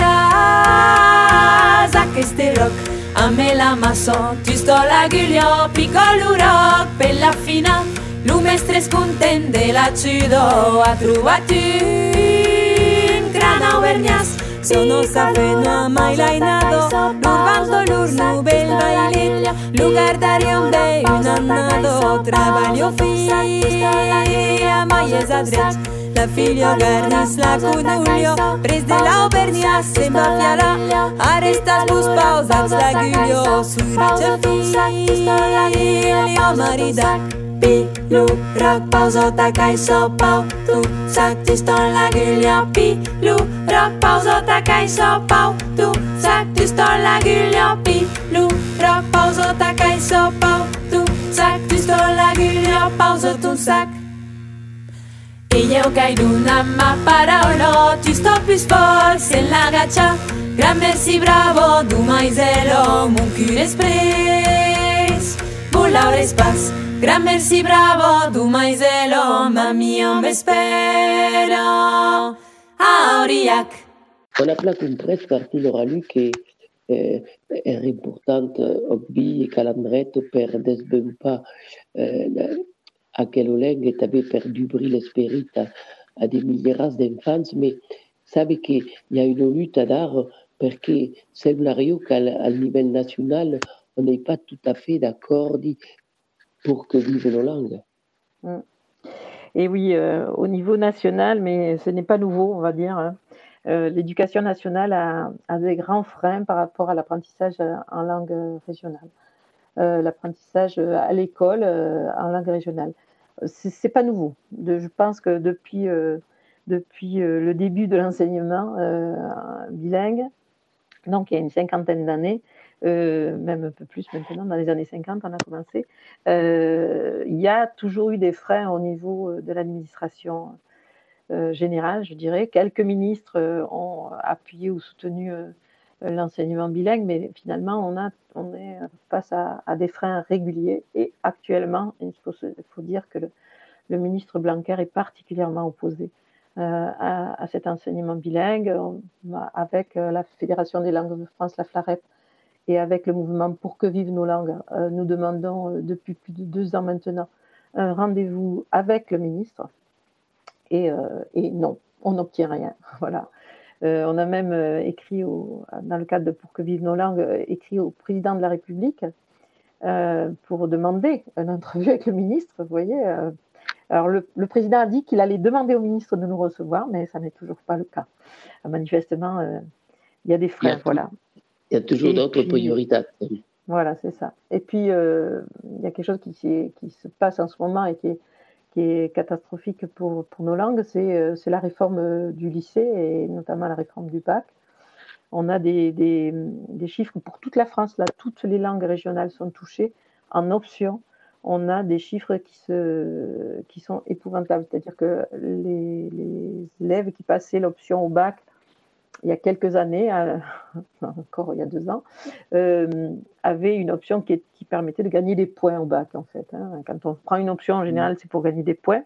Speaker 6: taglierà, sa che ste rock, a me la maçon, tu sto la guglio, piccolo rock, per la fina, l'umestre scontende la ciudo, a trovato un gran auvergnas,
Speaker 7: sono safeno mai lainado, l'urbanto lur nubel bailet, lugar darion be un annado, trabalho fia, mai esadret, la figlio garnis la cunulio, pres de la aubernia se mafiala, arestas bus pausats la gulio, sui rice figlio marida. Pilu, rock, pauzota, kai so pau, tu sac tu ston la gulio. Pilu, rock, pauzota, kai so pau, tu sac tu ston la gulio. Pilu, rock, pauzota, kai so pau, tu sac tu ston la gulio. Pauzo tu sac. E io kai d'una ma paraolo, tu sto più sport se la gaccia. Gran merci bravo, du maizelo, mon cul express, bulla l'espace. Gran merci bravo, du maizelo, mami on m'espero, a Aurillac.
Speaker 2: On a plein une presse partie l'oralu che eh, è importante oggi e calandretto per desbempa eh, a quelle oleghe t'avais perdu brille l'esprit à, à des milliers d'enfants, mais savez qu'il y a une lutte d'art perché semblario qu'à à niveau national on n'est pas tout à fait d'accord pour que vivent nos langues.
Speaker 3: Et oui, euh, au niveau national, mais ce n'est pas nouveau, on va dire. Hein. Euh, l'éducation nationale a, a des grands freins par rapport à l'apprentissage en langue régionale. Euh, l'apprentissage à l'école euh, en langue régionale. C'est, c'est pas nouveau. De, je pense que depuis, euh, depuis euh, le début de l'enseignement euh, bilingue, donc il y a une cinquantaine d'années, Euh, même un peu plus maintenant, dans les années cinquante, on a commencé, euh, il y a toujours eu des freins au niveau de l'administration euh, générale, je dirais. Quelques ministres euh, ont appuyé ou soutenu euh, l'enseignement bilingue, mais finalement, on, a, on est face à, à des freins réguliers. Et actuellement, il faut, il faut dire que le, le ministre Blanquer est particulièrement opposé euh, à, à cet enseignement bilingue, on, avec la Fédération des langues de France, la FLAREP, et avec le mouvement Pour que vivent nos langues, euh, nous demandons euh, depuis plus de deux ans maintenant un rendez-vous avec le ministre. Et, euh, et non, on n'obtient rien. Voilà. Euh, on a même euh, écrit, au, dans le cadre de Pour que vivent nos langues, euh, écrit au président de la République euh, pour demander une entrevue avec le ministre. Vous voyez. Euh, alors le, le président a dit qu'il allait demander au ministre de nous recevoir, mais ça n'est toujours pas le cas. Manifestement, euh, il y a des freins. Il voilà.
Speaker 2: Il y a toujours et d'autres puis, priorités.
Speaker 3: Voilà, c'est ça. Et puis, euh, il y a quelque chose qui, qui se passe en ce moment et qui est, qui est catastrophique pour, pour nos langues, c'est, c'est la réforme du lycée et notamment la réforme du bac. On a des, des, des chiffres pour toute la France, là, toutes les langues régionales sont touchées. En option, on a des chiffres qui, se, qui sont épouvantables. C'est-à-dire que les, les élèves qui passaient l'option au bac, il y a quelques années, euh, encore il y a deux ans, euh, avait une option qui, est, qui permettait de gagner des points au bac, en fait. Hein. Quand on prend une option, en général, c'est pour gagner des points.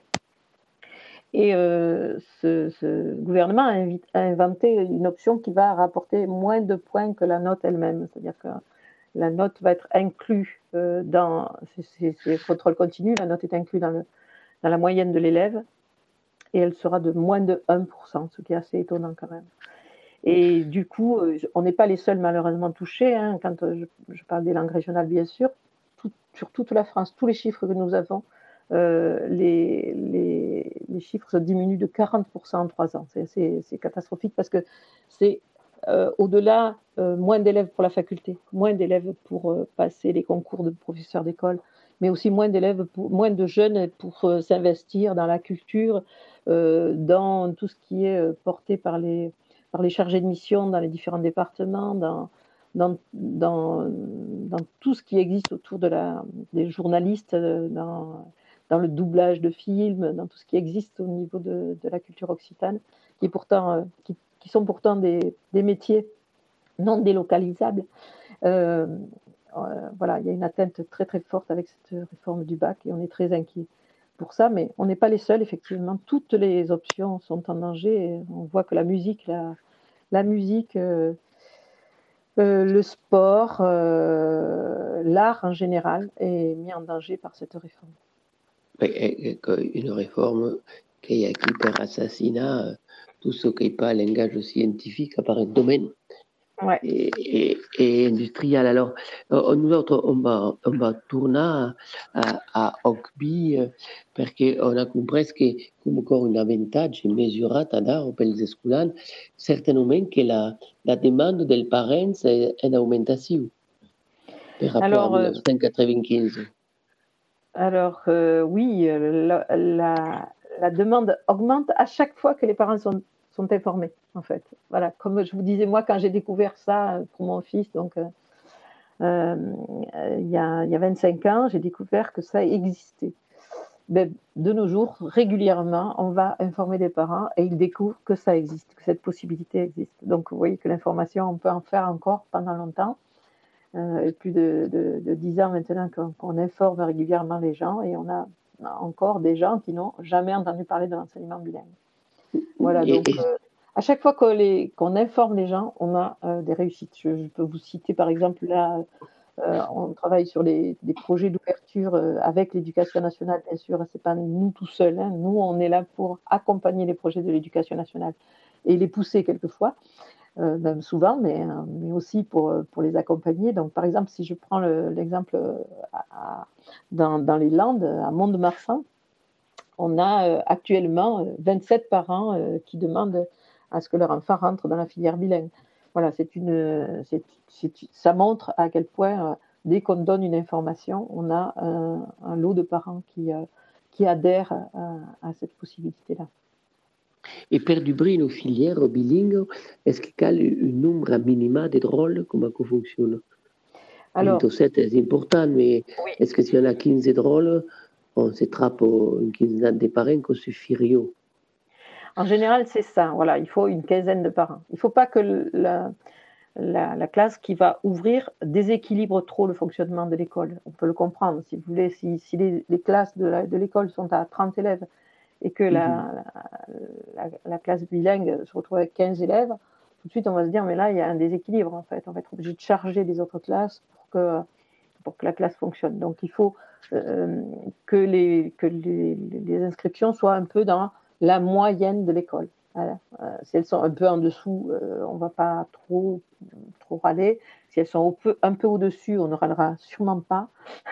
Speaker 3: Et euh, ce, ce gouvernement a, invité, a inventé une option qui va rapporter moins de points que la note elle-même. C'est-à-dire que la note va être inclue euh, dans... C'est, c'est, c'est contrôle continu, la note est inclue dans, le, dans la moyenne de l'élève, et elle sera de moins de un pour cent, ce qui est assez étonnant quand même. Et du coup, on n'est pas les seuls malheureusement touchés. Hein, quand je, je parle des langues régionales, bien sûr, tout, sur toute la France, tous les chiffres que nous avons, euh, les, les, les chiffres se diminuent de quarante pour cent en trois ans. C'est, c'est, c'est catastrophique parce que c'est euh, au-delà, euh, moins d'élèves pour la faculté, moins d'élèves pour euh, passer les concours de professeurs d'école, mais aussi moins d'élèves, pour, moins de jeunes pour euh, s'investir dans la culture, euh, dans tout ce qui est euh, porté par les... par les chargés de mission dans les différents départements, dans, dans, dans, dans tout ce qui existe autour de la, des journalistes, dans, dans le doublage de films, dans tout ce qui existe au niveau de, de la culture occitane, qui, est pourtant, qui, qui sont pourtant des, des métiers non délocalisables. Euh, euh, voilà, il y a une atteinte très très forte avec cette réforme du bac et on est très inquiets pour ça, mais on n'est pas les seuls, effectivement. Toutes les options sont en danger. Et on voit que la musique, la, la musique, euh, euh, le sport, euh, l'art en général est mis en danger par cette réforme.
Speaker 2: Une réforme qui a qui per assassinat tout ce qui n'est pas langage scientifique par un domaine
Speaker 3: Ouais.
Speaker 2: et, et, et industriel. Alors, euh, nous autres, on va, on va tourner à, à Ocby parce qu'on a compris que, comme encore un avantage mesurat à dar pels escolans, certainement que la, la demande des parents est en augmentation par rapport
Speaker 3: Alors,
Speaker 2: à mille neuf cent quatre-vingt-quinze.
Speaker 3: Euh, alors, euh, oui, la, la, la demande augmente à chaque fois que les parents sont, sont informés, en fait. Voilà, comme je vous disais, moi, quand j'ai découvert ça pour mon fils, donc euh, euh, il, y a, il y a vingt-cinq ans, j'ai découvert que ça existait. Ben, de nos jours, régulièrement, on va informer les parents et ils découvrent que ça existe, que cette possibilité existe. Donc, vous voyez que l'information, on peut en faire encore pendant longtemps. Euh, plus de, de, de dix ans maintenant qu'on, qu'on informe régulièrement les gens et on a encore des gens qui n'ont jamais entendu parler de l'enseignement bilingue. Voilà, donc euh, à chaque fois qu'on, les, qu'on informe les gens, on a euh, des réussites. Je, je peux vous citer par exemple là, euh, on travaille sur les, des projets d'ouverture euh, avec l'éducation nationale, bien sûr, c'est pas nous tout seuls, hein. Nous on est là pour accompagner les projets de l'éducation nationale et les pousser quelquefois. Euh, même souvent, mais, euh, mais aussi pour, pour les accompagner. Donc, par exemple, si je prends le, l'exemple à, à, dans, dans les Landes, à Mont-de-Marsan, on a euh, actuellement vingt-sept parents euh, qui demandent à ce que leur enfant rentre dans la filière bilingue. Voilà, c'est une, c'est, c'est, ça montre à quel point, euh, dès qu'on donne une information, on a un, un lot de parents qui, euh, qui adhèrent à, à cette possibilité-là.
Speaker 2: Et per d'ubrir une filière bilingue, est-ce qu'il y a un nombre minima de drôles? Comment ça fonctionne?
Speaker 3: Alors,
Speaker 2: vingt-sept est important, mais
Speaker 3: oui.
Speaker 2: Est-ce que si on a quinze drôles, on se trappe une quinzaine de parents qu'on suffirait?
Speaker 3: En général, c'est ça. Voilà, il faut une quinzaine de parents. Il ne faut pas que la, la, la classe qui va ouvrir déséquilibre trop le fonctionnement de l'école. On peut le comprendre. Si vous voulez, si, si les, les classes de, la, de l'école sont à trente élèves et que la, mm-hmm. la, la, la classe bilingue se retrouve avec quinze élèves, tout de suite on va se dire mais là il y a un déséquilibre en fait. On va être obligé de charger les autres classes pour que, pour que la classe fonctionne. Donc il faut euh, que, les, que les, les inscriptions soient un peu dans la moyenne de l'école. Voilà. Euh, si elles sont un peu en dessous, euh, on ne va pas trop, trop râler. Si elles sont un peu, un peu au-dessus, on ne râlera sûrement pas.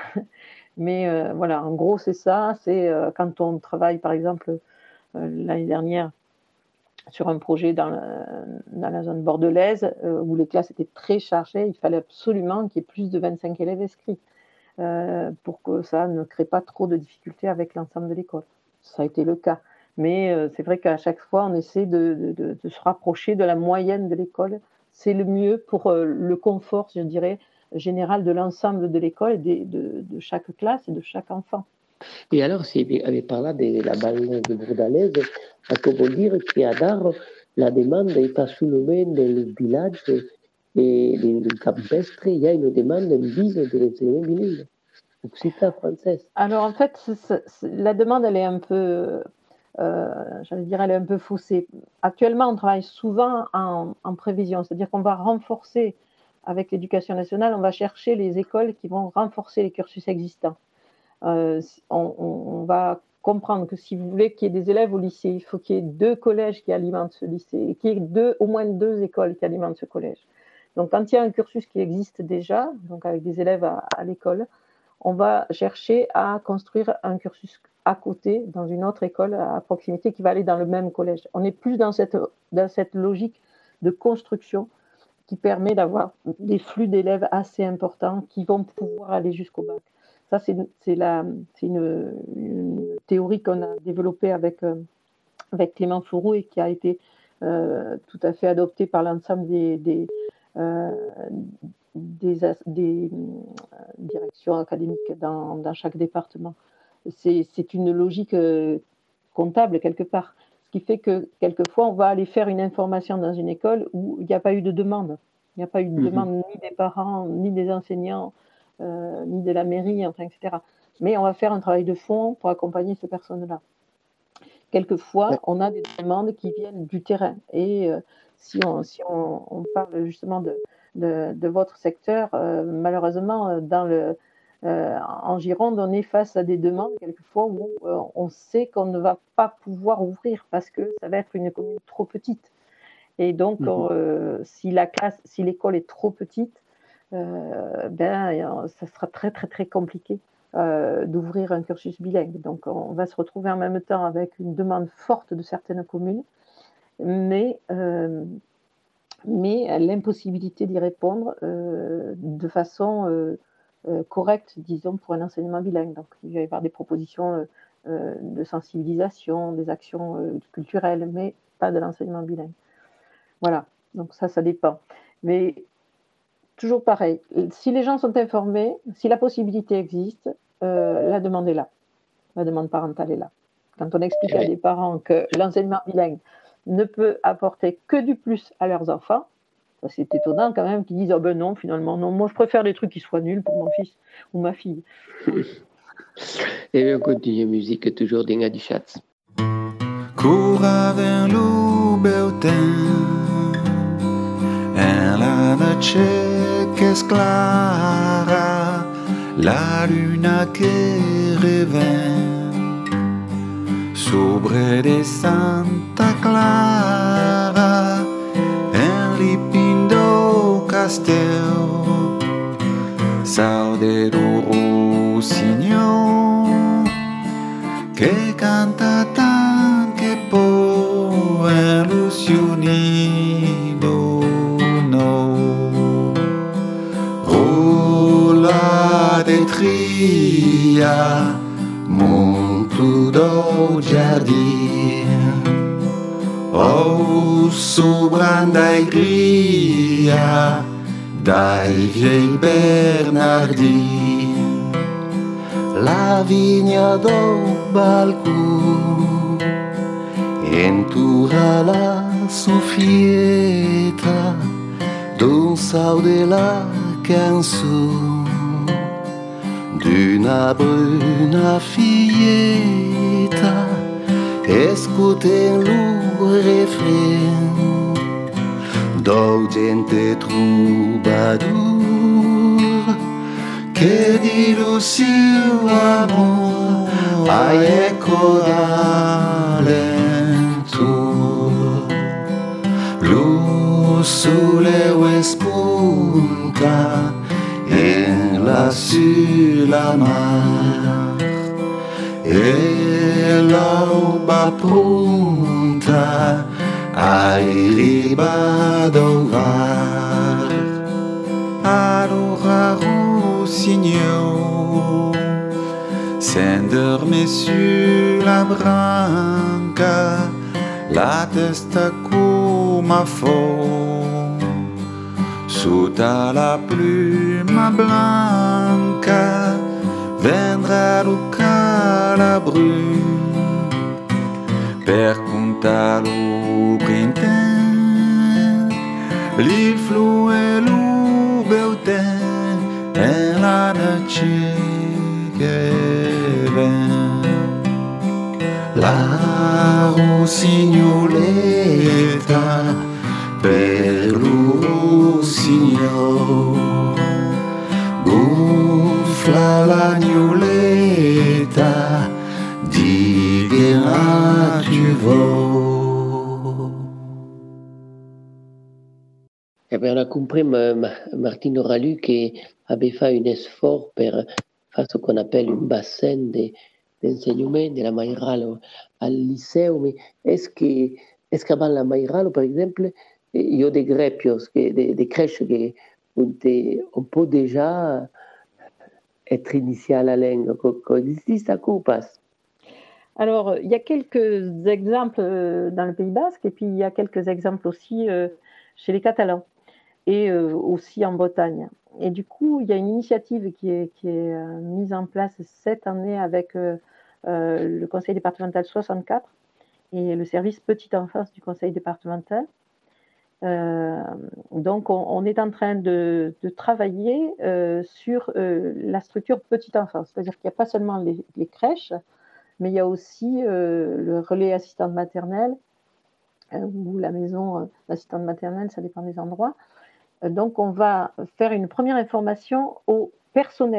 Speaker 3: Mais euh, voilà, en gros, c'est ça. C'est euh, quand on travaille, par exemple, euh, l'année dernière, sur un projet dans la, dans la zone bordelaise, euh, où les classes étaient très chargées, il fallait absolument qu'il y ait plus de vingt-cinq élèves inscrits euh, pour que ça ne crée pas trop de difficultés avec l'ensemble de l'école. Ça a été le cas. Mais euh, c'est vrai qu'à chaque fois, on essaie de, de, de se rapprocher de la moyenne de l'école. C'est le mieux pour euh, le confort, je dirais, général de l'ensemble de l'école, et de, de, de chaque classe et de chaque enfant.
Speaker 2: Et alors, si vous avez parlé de la balle de Bordalaise, comment dire qu'à Dar, la demande n'est pas seulement dans les villages et les campestres, il y a une demande vive de l'enseignement bilingue, occitan, français.
Speaker 3: Alors, en fait, c'est, c'est, la demande, elle est un peu... Euh, j'allais dire, elle est un peu faussée. Actuellement, on travaille souvent en, en prévision, c'est-à-dire qu'on va renforcer, avec l'éducation nationale, on va chercher les écoles qui vont renforcer les cursus existants. Euh, on, on va comprendre que si vous voulez qu'il y ait des élèves au lycée, il faut qu'il y ait deux collèges qui alimentent ce lycée, et qu'il y ait deux, au moins deux écoles qui alimentent ce collège. Donc, quand il y a un cursus qui existe déjà, donc avec des élèves à, à l'école, on va chercher à construire un cursus à côté, dans une autre école à proximité qui va aller dans le même collège. On est plus dans cette, dans cette logique de construction qui permet d'avoir des flux d'élèves assez importants qui vont pouvoir aller jusqu'au bac. Ça, c'est, c'est, la, c'est une, une théorie qu'on a développée avec, euh, avec Clément Fourou et qui a été euh, tout à fait adoptée par l'ensemble des, des, euh, des, des euh, directions académiques dans, dans chaque département. C'est, c'est une logique euh, comptable quelque part, ce qui fait que quelquefois on va aller faire une information dans une école où il n'y a pas eu de demande. Il n'y a pas eu de demande mmh. ni des parents, ni des enseignants, euh, ni de la mairie, enfin, et cetera. Mais on va faire un travail de fond pour accompagner ces personnes-là. Quelquefois, ouais. on a des demandes qui viennent du terrain. Et euh, si, on, si on, on parle justement de, de, de votre secteur, euh, malheureusement, dans le Euh, en Gironde, on est face à des demandes quelquefois où euh, on sait qu'on ne va pas pouvoir ouvrir parce que ça va être une commune trop petite. Et donc, mmh. euh, si la classe, si l'école est trop petite, euh, ben, ça sera très très très compliqué euh, d'ouvrir un cursus bilingue. Donc, on va se retrouver en même temps avec une demande forte de certaines communes, mais euh, mais l'impossibilité d'y répondre euh, de façon euh, euh, correcte, disons, pour un enseignement bilingue. Donc, il va y avoir des propositions euh, euh, de sensibilisation, des actions euh, culturelles, mais pas de l'enseignement bilingue. Voilà, donc ça, ça dépend. Mais toujours pareil, si les gens sont informés, si la possibilité existe, euh, la demande est là. La demande parentale est là. Quand on explique à des parents que l'enseignement bilingue ne peut apporter que du plus à leurs enfants, c'est étonnant quand même qu'ils disent « oh ben non, finalement, non, moi je préfère des trucs qui soient nuls pour mon fils ou ma fille ».
Speaker 2: Et on continue musique toujours d'Inga Duchatz.
Speaker 5: Cura vers l'Ubeutin en la noche que es clara, la luna que revén sobre de Santa Clara en Lipindo Castel, saudero Rossignol que canta tan que po ilusionido no rola de tria monto do jardim oh sobranda alegria dai viei Bernardin la vigna do balcão entura la soffietta d'un sau de la canzone d'una bruna filletta escutem lo refrain do gente troubadour che di lo seu amor ai eco d'alento lo sole espunta en la sur la mar e l'alba pronta ai riba do var allora Rossignol s'endormait sur la branca la testa come a fond sotto la pluma blanca vendrà lo calabru per contar lo printemps li flue lo belten e la noche che ven la rossignoletta per lo rossignol gonfla la gnoletta di guerra tu vaux.
Speaker 2: Eh bien, on a compris, ma, ma, Martino Ralu, qui avait fait un effort pour faire ce qu'on appelle une bassin de, d'enseignement de la Maïral au, au lycée. Mais est-ce, que, est-ce qu'avant la Maïral, par exemple, il y a des grepios, des, des crèches qui on, on peut déjà être initié à la langue? Qu'est-ce qu'on passe?
Speaker 3: Alors, il y a quelques exemples dans le Pays Basque et puis il y a quelques exemples aussi chez les Catalans et aussi en Bretagne. Et du coup, il y a une initiative qui est, qui est mise en place cette année avec euh, le Conseil départemental soixante-quatre et le service petite enfance du Conseil départemental. Euh, donc, on, on est en train de, de travailler euh, sur euh, la structure petite enfance, c'est-à-dire qu'il n'y a pas seulement les, les crèches, mais il y a aussi euh, le relais assistante maternelle euh, ou la maison euh, d'assistante maternelle, ça dépend des endroits. Euh, donc, on va faire une première information au personnel qui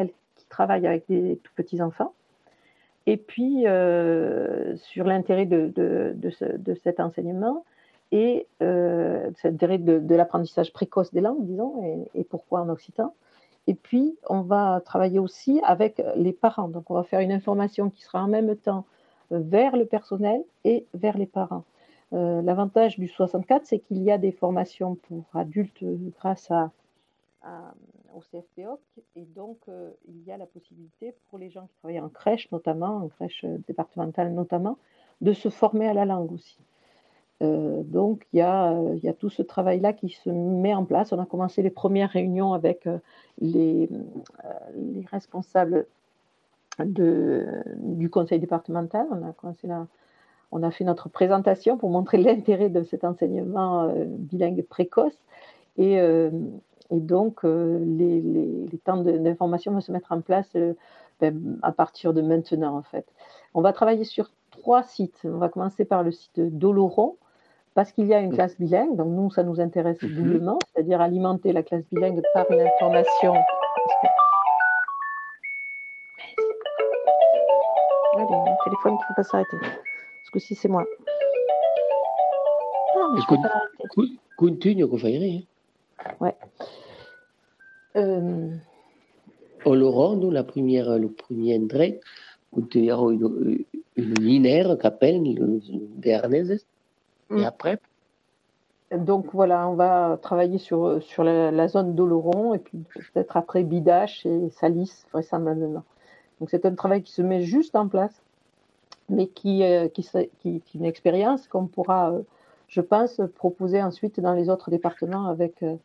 Speaker 3: travaillent avec des tout petits enfants. Et puis, euh, sur l'intérêt de, de, de, ce, de cet enseignement et euh, l'intérêt de, de l'apprentissage précoce des langues, disons, et, et pourquoi en occitan. Et puis, on va travailler aussi avec les parents. Donc, on va faire une information qui sera en même temps vers le personnel et vers les parents. Euh, l'avantage du soixante-quatre, c'est qu'il y a des formations pour adultes grâce à, à, au C F P O C, et donc euh, il y a la possibilité pour les gens qui travaillent en crèche, notamment, en crèche départementale notamment, de se former à la langue aussi. Euh, donc il y, a, euh, il y a tout ce travail-là qui se met en place. On a commencé les premières réunions avec euh, les, euh, les responsables de, du conseil départemental. On a commencé là. On a fait notre présentation pour montrer l'intérêt de cet enseignement euh, bilingue précoce. Et, euh, et donc, euh, les, les, les temps d'information vont se mettre en place euh, ben, à partir de maintenant, en fait. On va travailler sur trois sites. On va commencer par le site d'Oloron, parce qu'il y a une classe bilingue. Donc, nous, ça nous intéresse mm-hmm. doublement, c'est-à-dire alimenter la classe bilingue par une information. Allez, mon téléphone qui ne peut pas s'arrêter. Parce que si c'est moi.
Speaker 2: Non, mais je peux pas l'arrêter. Continue, qu'on faille.
Speaker 3: Ouais. Euh...
Speaker 2: Laurent, nous, la première, le premier entrée, il y a une, une linéaire qui appelle des Arnaises. Et après.
Speaker 3: Donc voilà, on va travailler sur, sur la, la zone d'Oloron et puis peut-être après Bidache et Salis, vraisemblablement. Donc c'est un travail qui se met juste en place, mais qui, euh, qui, qui, qui est une expérience qu'on pourra, euh, je pense, proposer ensuite dans les autres départements avec, euh,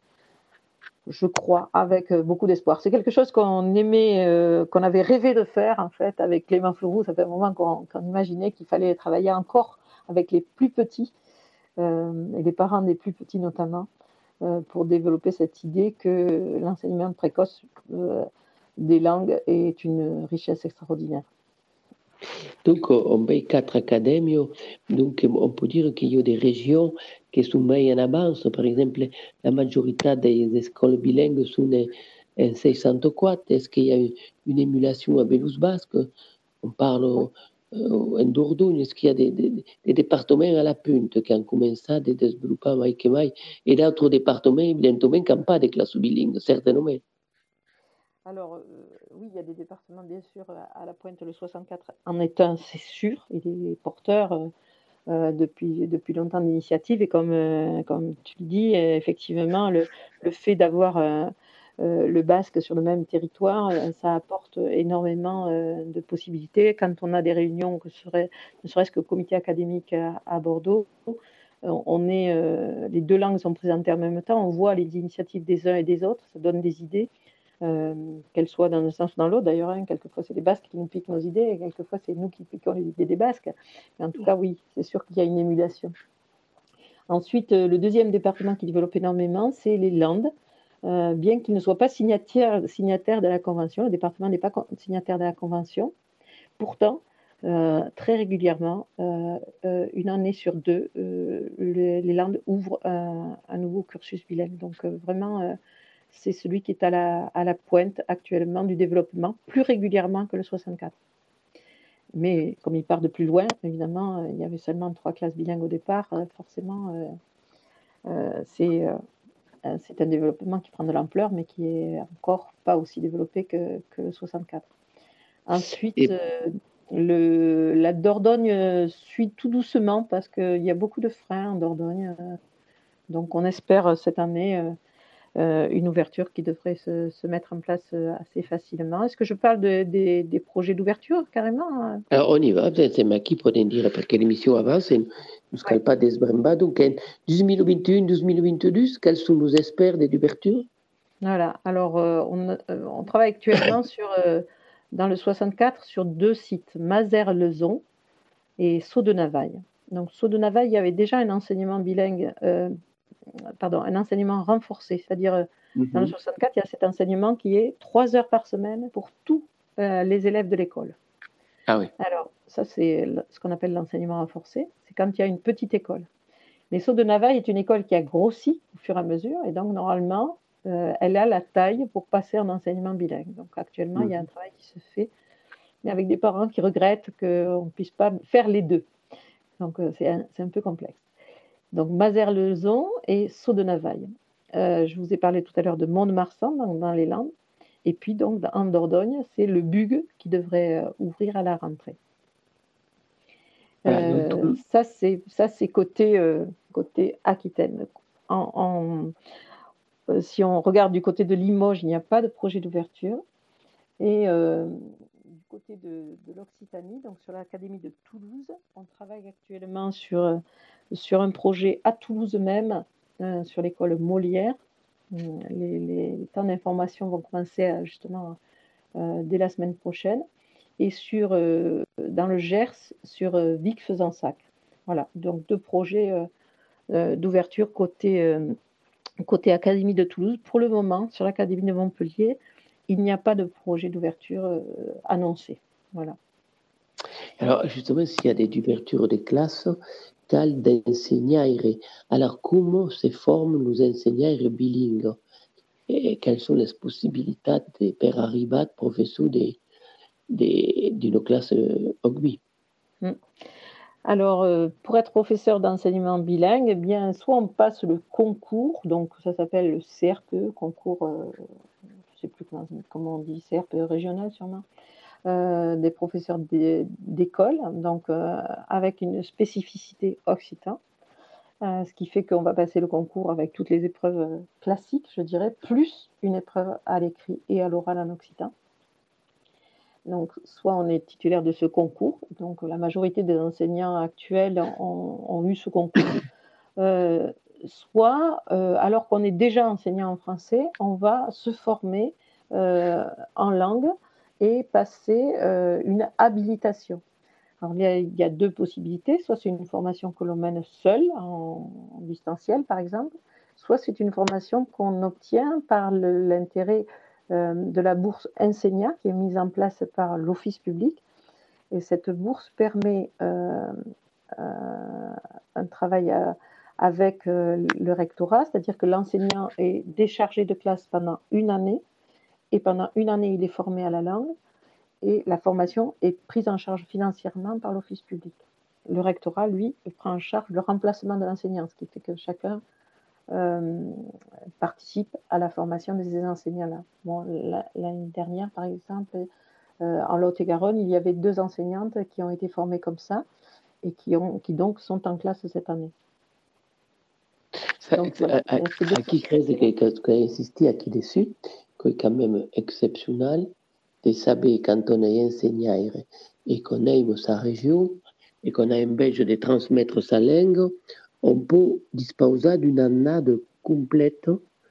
Speaker 3: je crois, avec euh, beaucoup d'espoir. C'est quelque chose qu'on aimait, euh, qu'on avait rêvé de faire en fait avec Clément Fleuroux. Ça fait un moment qu'on, qu'on imaginait qu'il fallait travailler encore avec les plus petits euh, et les parents des plus petits notamment euh, pour développer cette idée que l'enseignement précoce euh, des langues est une richesse extraordinaire.
Speaker 2: Donc, on a quatre académies, donc on peut dire qu'il y a des régions qui sont mises en avance. Par exemple, la majorité des écoles bilingues sont en soixante-quatre. Est-ce qu'il y a une émulation à Belus Basque? On parle euh, en Dordogne. Est-ce qu'il y a des, des, des départements à la pointe qui ont commencé à développer mai que mai et d'autres départements, évidemment, qui n'ont pas de classe bilingue, certainement?
Speaker 3: Alors, euh, oui, il y a des départements, bien sûr, à, à la pointe, le soixante-quatre en est un, c'est sûr. Il est porteur euh, euh, depuis, depuis longtemps d'initiative. Et comme, euh, comme tu le dis, effectivement, le, le fait d'avoir euh, euh, le basque sur le même territoire, euh, ça apporte énormément euh, de possibilités. Quand on a des réunions, que serait, ne serait-ce que le comité académique à, à Bordeaux, on est, euh, les deux langues sont présentées en même temps. On voit les initiatives des uns et des autres. Ça donne des idées. Euh, qu'elles soient dans un sens ou dans l'autre. D'ailleurs, hein, quelquefois, c'est les Basques qui nous piquent nos idées et quelquefois, c'est nous qui piquons les idées des Basques. Mais en tout cas, oui, c'est sûr qu'il y a une émulation. Ensuite, euh, le deuxième département qui développe énormément, c'est les Landes. Euh, bien qu'il ne soit pas signataire, signataire de la Convention, le département n'est pas signataire de la Convention. Pourtant, euh, très régulièrement, euh, euh, une année sur deux, euh, les, les Landes ouvrent un, un nouveau cursus bilingue. Donc, euh, vraiment... Euh, c'est celui qui est à la, à la pointe actuellement du développement, plus régulièrement que le soixante-quatre. Mais comme il part de plus loin, évidemment, il y avait seulement trois classes bilingues au départ, forcément, euh, euh, c'est, euh, c'est un développement qui prend de l'ampleur, mais qui est encore pas aussi développé que, que le soixante-quatre. Ensuite, Et... euh, le, la Dordogne suit tout doucement, parce qu'il y a beaucoup de freins en Dordogne. Euh, donc on espère cette année... Euh, Euh, une ouverture qui devrait se, se mettre en place euh, assez facilement. Est-ce que je parle de, de, des projets d'ouverture, carrément?
Speaker 2: Alors, on y va, c'est ma qui peut dire, parce que l'émission avance, et nous ne sommes pas desbremba. Donc, en deux mille vingt et un deux mille vingt-deux, quels sont nos experts d'ouverture?
Speaker 3: Voilà, alors euh, on, euh, on travaille actuellement sur, euh, dans le soixante-quatre sur deux sites, Mazères-Lezon et Sceaux-de-Navaille. Donc, Sceaux-de-Navaille, il y avait déjà un enseignement bilingue euh, pardon, un enseignement renforcé, c'est-à-dire mm-hmm. dans le soixante-quatre, il y a cet enseignement qui est trois heures par semaine pour tous euh, les élèves de l'école.
Speaker 2: Ah oui.
Speaker 3: Alors, ça, c'est ce qu'on appelle l'enseignement renforcé, c'est quand il y a une petite école. Mais Sceaux-de-Navaille est une école qui a grossi au fur et à mesure, et donc, normalement, euh, elle a la taille pour passer en enseignement bilingue. Donc actuellement, mmh. il y a un travail qui se fait, mais avec des parents qui regrettent qu'on ne puisse pas faire les deux. Donc euh, c'est, un, c'est un peu complexe. Donc Mazères-Lezon et Sceaux-de-Navaille. Euh, je vous ai parlé tout à l'heure de Mont-de-Marsan dans, dans les Landes. Et puis donc en Dordogne, c'est le Bugue qui devrait euh, ouvrir à la rentrée. Euh, ça, c'est, ça, c'est côté, euh, côté Aquitaine. En, en, euh, si on regarde du côté de Limoges, il n'y a pas de projet d'ouverture. Et euh, du côté de, de l'Occitanie, donc sur l'Académie de Toulouse, on travaille actuellement sur, sur un projet à Toulouse même, euh, sur l'école Molière. Les, les temps d'information vont commencer à, justement euh, dès la semaine prochaine. Et sur, euh, dans le Gers, sur euh, Vic-Fezensac. Voilà, donc deux projets euh, euh, d'ouverture côté, euh, côté Académie de Toulouse. Pour le moment, sur l'Académie de Montpellier, il n'y a pas de projet d'ouverture euh, annoncé. Voilà.
Speaker 2: Alors, justement, s'il y a des ouvertures de classes, cal d'enseignants, alors comment se forment les enseignants bilingues? Et quelles sont les possibilités de, per arribar professeur de d'une classe Ogbi.
Speaker 3: Mmh. Alors, euh, pour être professeur d'enseignement bilingue, eh bien, soit on passe le concours, donc ça s'appelle le C R P E, concours, euh, je ne sais plus comment, comment on dit, C R P E régional sûrement, euh, des professeurs d'école, donc euh, avec une spécificité occitan, euh, ce qui fait qu'on va passer le concours avec toutes les épreuves classiques, je dirais, plus une épreuve à l'écrit et à l'oral en occitan. Donc, soit on est titulaire de ce concours, donc la majorité des enseignants actuels ont, ont eu ce concours, euh, soit, euh, alors qu'on est déjà enseignant en français, on va se former euh, en langue et passer euh, une habilitation. Alors, il y, a, il y a deux possibilités, soit c'est une formation que l'on mène seul, en, en distanciel par exemple, soit c'est une formation qu'on obtient par le, l'intérêt de la bourse Enseignat qui est mise en place par l'Office public. Et cette bourse permet euh, euh, un travail à, avec euh, le rectorat, c'est-à-dire que l'enseignant est déchargé de classe pendant une année, et pendant une année, il est formé à la langue, et la formation est prise en charge financièrement par l'Office public. Le rectorat, lui, prend en charge le remplacement de l'enseignant, ce qui fait que chacun Euh, participe à la formation de ces enseignants-là. Bon, la, l'année dernière, par exemple, euh, en Lot-et-Garonne, il y avait deux enseignantes qui ont été formées comme ça et qui, ont, qui donc sont en classe cette année.
Speaker 2: Ça, donc, voilà, a, a, qui crede que, que insisté aquí dessus, que est quand même exceptionnel de savoir quand on est enseignant et qu'on aime sa région et qu'on a envie de transmettre sa langue, on peut disposer d'une année complète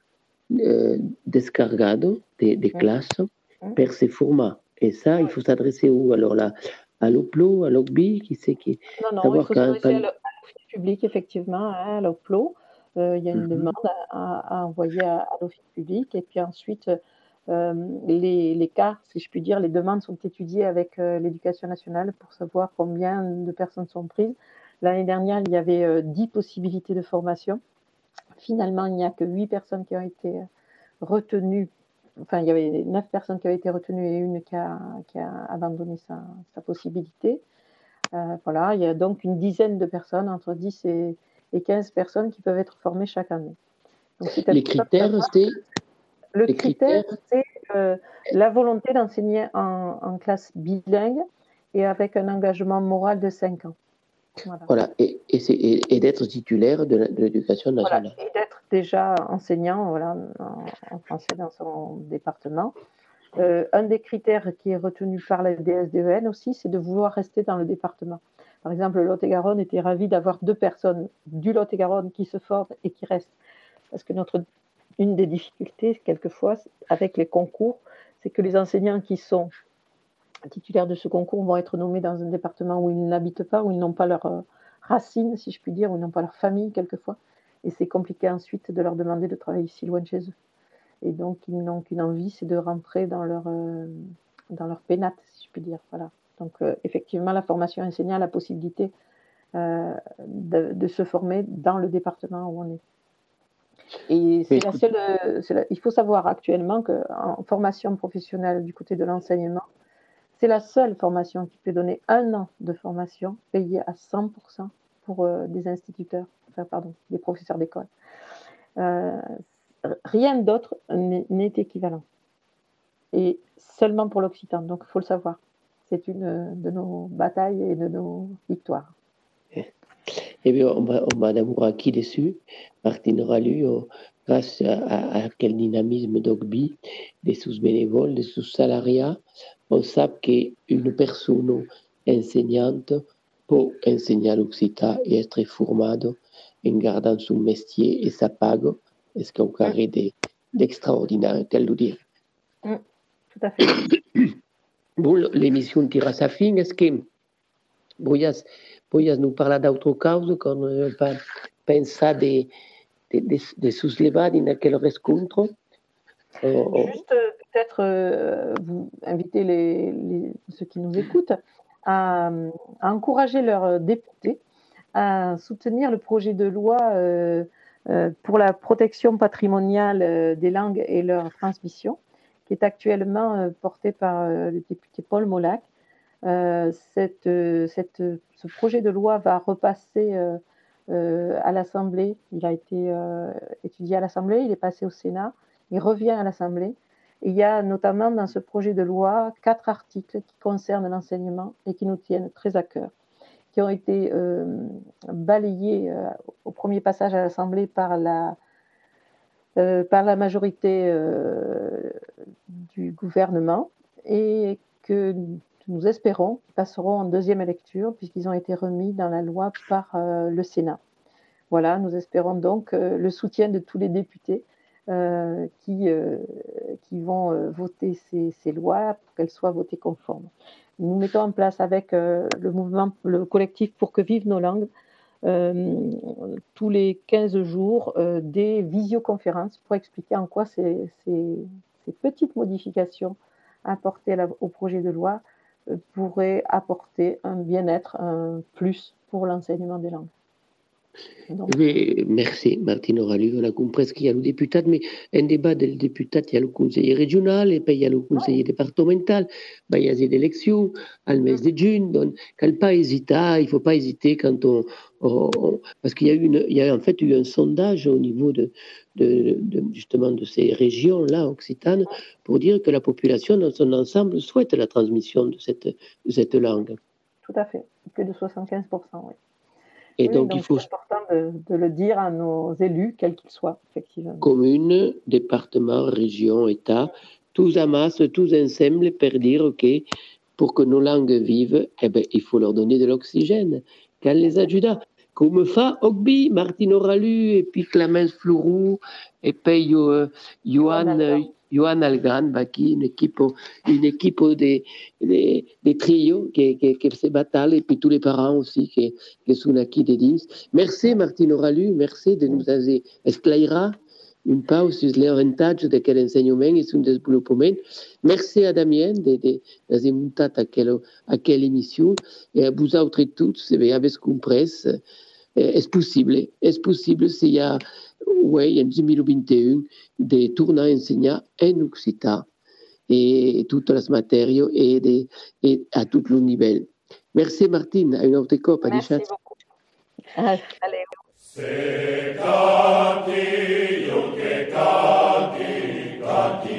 Speaker 2: euh, descargado de, de classes mmh. per se former. Et ça, il faut s'adresser où? Alors là, à l'Oplo, à l'Ogbi, qui c'est qui?
Speaker 3: Non, non, il faut s'adresser à l'Office public, effectivement, hein, à l'Oplo. Euh, il y a une mmh. demande à, à envoyer à, à l'Office public. Et puis ensuite, euh, les, les cas, si je puis dire, les demandes sont étudiées avec euh, l'Éducation nationale pour savoir combien de personnes sont prises. L'année dernière, il y avait euh, dix possibilités de formation. Finalement, il n'y a que huit personnes qui ont été retenues. Enfin, il y avait neuf personnes qui ont été retenues et une qui a, qui a abandonné sa, sa possibilité. Euh, voilà, il y a donc une dizaine de personnes, entre dix et, et quinze personnes qui peuvent être formées chaque année.
Speaker 2: Donc, c'est les critères, c'est...
Speaker 3: Le les critère, critères... c'est euh, la volonté d'enseigner en, en classe bilingue et avec un engagement moral de cinq ans.
Speaker 2: Voilà, voilà. Et, et, c'est, et, et d'être titulaire de, de l'éducation nationale.
Speaker 3: Voilà. Et d'être déjà enseignant voilà, en, en français dans son département. Euh, un des critères qui est retenu par la D S D E N aussi, c'est de vouloir rester dans le département. Par exemple, le Lot-et-Garonne était ravi d'avoir deux personnes du Lot-et-Garonne qui se forment et qui restent. Parce que notre, une des difficultés, quelquefois, avec les concours, c'est que les enseignants qui sont titulaires de ce concours vont être nommés dans un département où ils n'habitent pas, où ils n'ont pas leurs euh, racines, si je puis dire, où ils n'ont pas leur famille quelquefois. Et c'est compliqué ensuite de leur demander de travailler si loin de chez eux. Et donc, ils n'ont qu'une envie, c'est de rentrer dans leur, euh, dans leur pénate, si je puis dire. Voilà. Donc, euh, effectivement, la formation enseignant a la possibilité euh, de, de se former dans le département où on est. Et c'est la
Speaker 2: écoute-
Speaker 3: seule, c'est la- il faut savoir actuellement qu'en formation professionnelle du côté de l'enseignement, c'est la seule formation qui peut donner un an de formation payée à cent pour cent pour euh, des instituteurs, enfin, pardon, des professeurs d'école. Euh, rien d'autre n'est n'est équivalent. Et seulement pour l'occitan, donc il faut le savoir. C'est une de nos batailles et de nos victoires.
Speaker 2: Eh bien, on va, on va d'abord acquis dessus. Martine Ralu, oh, grâce à, à, à quel dynamisme d'Ogbi, des sous-bénévoles, des sous-salariats, on sait qu'une personne enseignante peut enseigner l'occitan et être formée en gardant son métier et sa pague. Est-ce qu'on carré de, d'extraordinaire, tel le dire.
Speaker 3: Mm, tout à fait.
Speaker 2: Bon, l'émission tire à sa fin. Est-ce que pourrias, pourrias nous parler d'autre cause qu'on euh, pense de, de, de, de souslever dans quel rencontre? Oh,
Speaker 3: Juste euh, peut-être euh, vous inviter les, les- ceux qui nous écoutent à, à encourager leurs députés à soutenir le projet de loi euh, euh, pour la protection patrimoniale euh, des langues et leur transmission, qui est actuellement euh, porté par euh, le député Paul Molac. Euh, cette, euh, cette, ce projet de loi va repasser euh, euh, à l'Assemblée. Il a été euh, étudié à l'Assemblée, il est passé au Sénat, il revient à l'Assemblée. Et il y a notamment dans ce projet de loi quatre articles qui concernent l'enseignement et qui nous tiennent très à cœur, qui ont été euh, balayés euh, au premier passage à l'Assemblée par la, euh, par la majorité euh, du gouvernement et que nous espérons qu'ils passeront en deuxième lecture puisqu'ils ont été remis dans la loi par euh, le Sénat. Voilà, nous espérons donc euh, le soutien de tous les députés euh, qui, euh, qui vont euh, voter ces, ces lois pour qu'elles soient votées conformes. Nous mettons en place avec euh, le mouvement, le collectif Pour que vivent nos langues, euh, tous les quinze jours, euh, des visioconférences pour expliquer en quoi ces, ces, ces petites modifications apportées à la, au projet de loi euh, pourraient apporter un bien-être, un plus pour l'enseignement des langues. Donc,
Speaker 2: mais, merci, Martine Ralu. On a compris qu'il y a le député, mais un débat del député, il y a le conseiller régional, et puis il y a le conseiller départemental. Ben, il y a des élections, à le mes de juin, donc, il ne faut pas hésiter, il ne faut pas hésiter quand on, on, on parce qu'il y a eu une, il y a en fait eu un sondage au niveau de, de, de justement de ces régions-là, occitanes, pour dire que la population dans son ensemble souhaite la transmission de cette, de cette langue.
Speaker 3: Tout à fait, plus de soixante-quinze pour cent, oui.
Speaker 2: Et
Speaker 3: oui,
Speaker 2: donc,
Speaker 3: donc
Speaker 2: il faut.
Speaker 3: C'est important de, de le dire à nos élus, quels qu'ils soient, effectivement.
Speaker 2: Commune, département, région, État, tous en masse, tous ensemble pour dire que pour que nos langues vivent, eh ben, il faut leur donner de l'oxygène. Qu'elle les ajuda. Comme fa Ogbi, Martine Ralu, et puis Clémence Flourou, et puis euh, Johan, euh, Johan Algan, bah, qui une équipe, une équipe des, des, des trios qui, qui, qui se battent, et puis tous les parents aussi qui, qui sont acquis des dins. Merci Martine Ralu, merci de nous esclairer un peu sur les avantages de quel enseignement et son développement. Merci à Damien de, de, de monter à quelle, à quelle émission, et à vous autres tous, vous avez compris. Est-ce possible? Est-ce possible s'il y a, oui, en deux mille vingt et un, des tournois enseignants en occitan et toutes les matières et, de, et à tout le niveau. Merci Martine, à une autre cop.
Speaker 3: Merci beaucoup. Allez.
Speaker 1: Se canti, io che canti, canti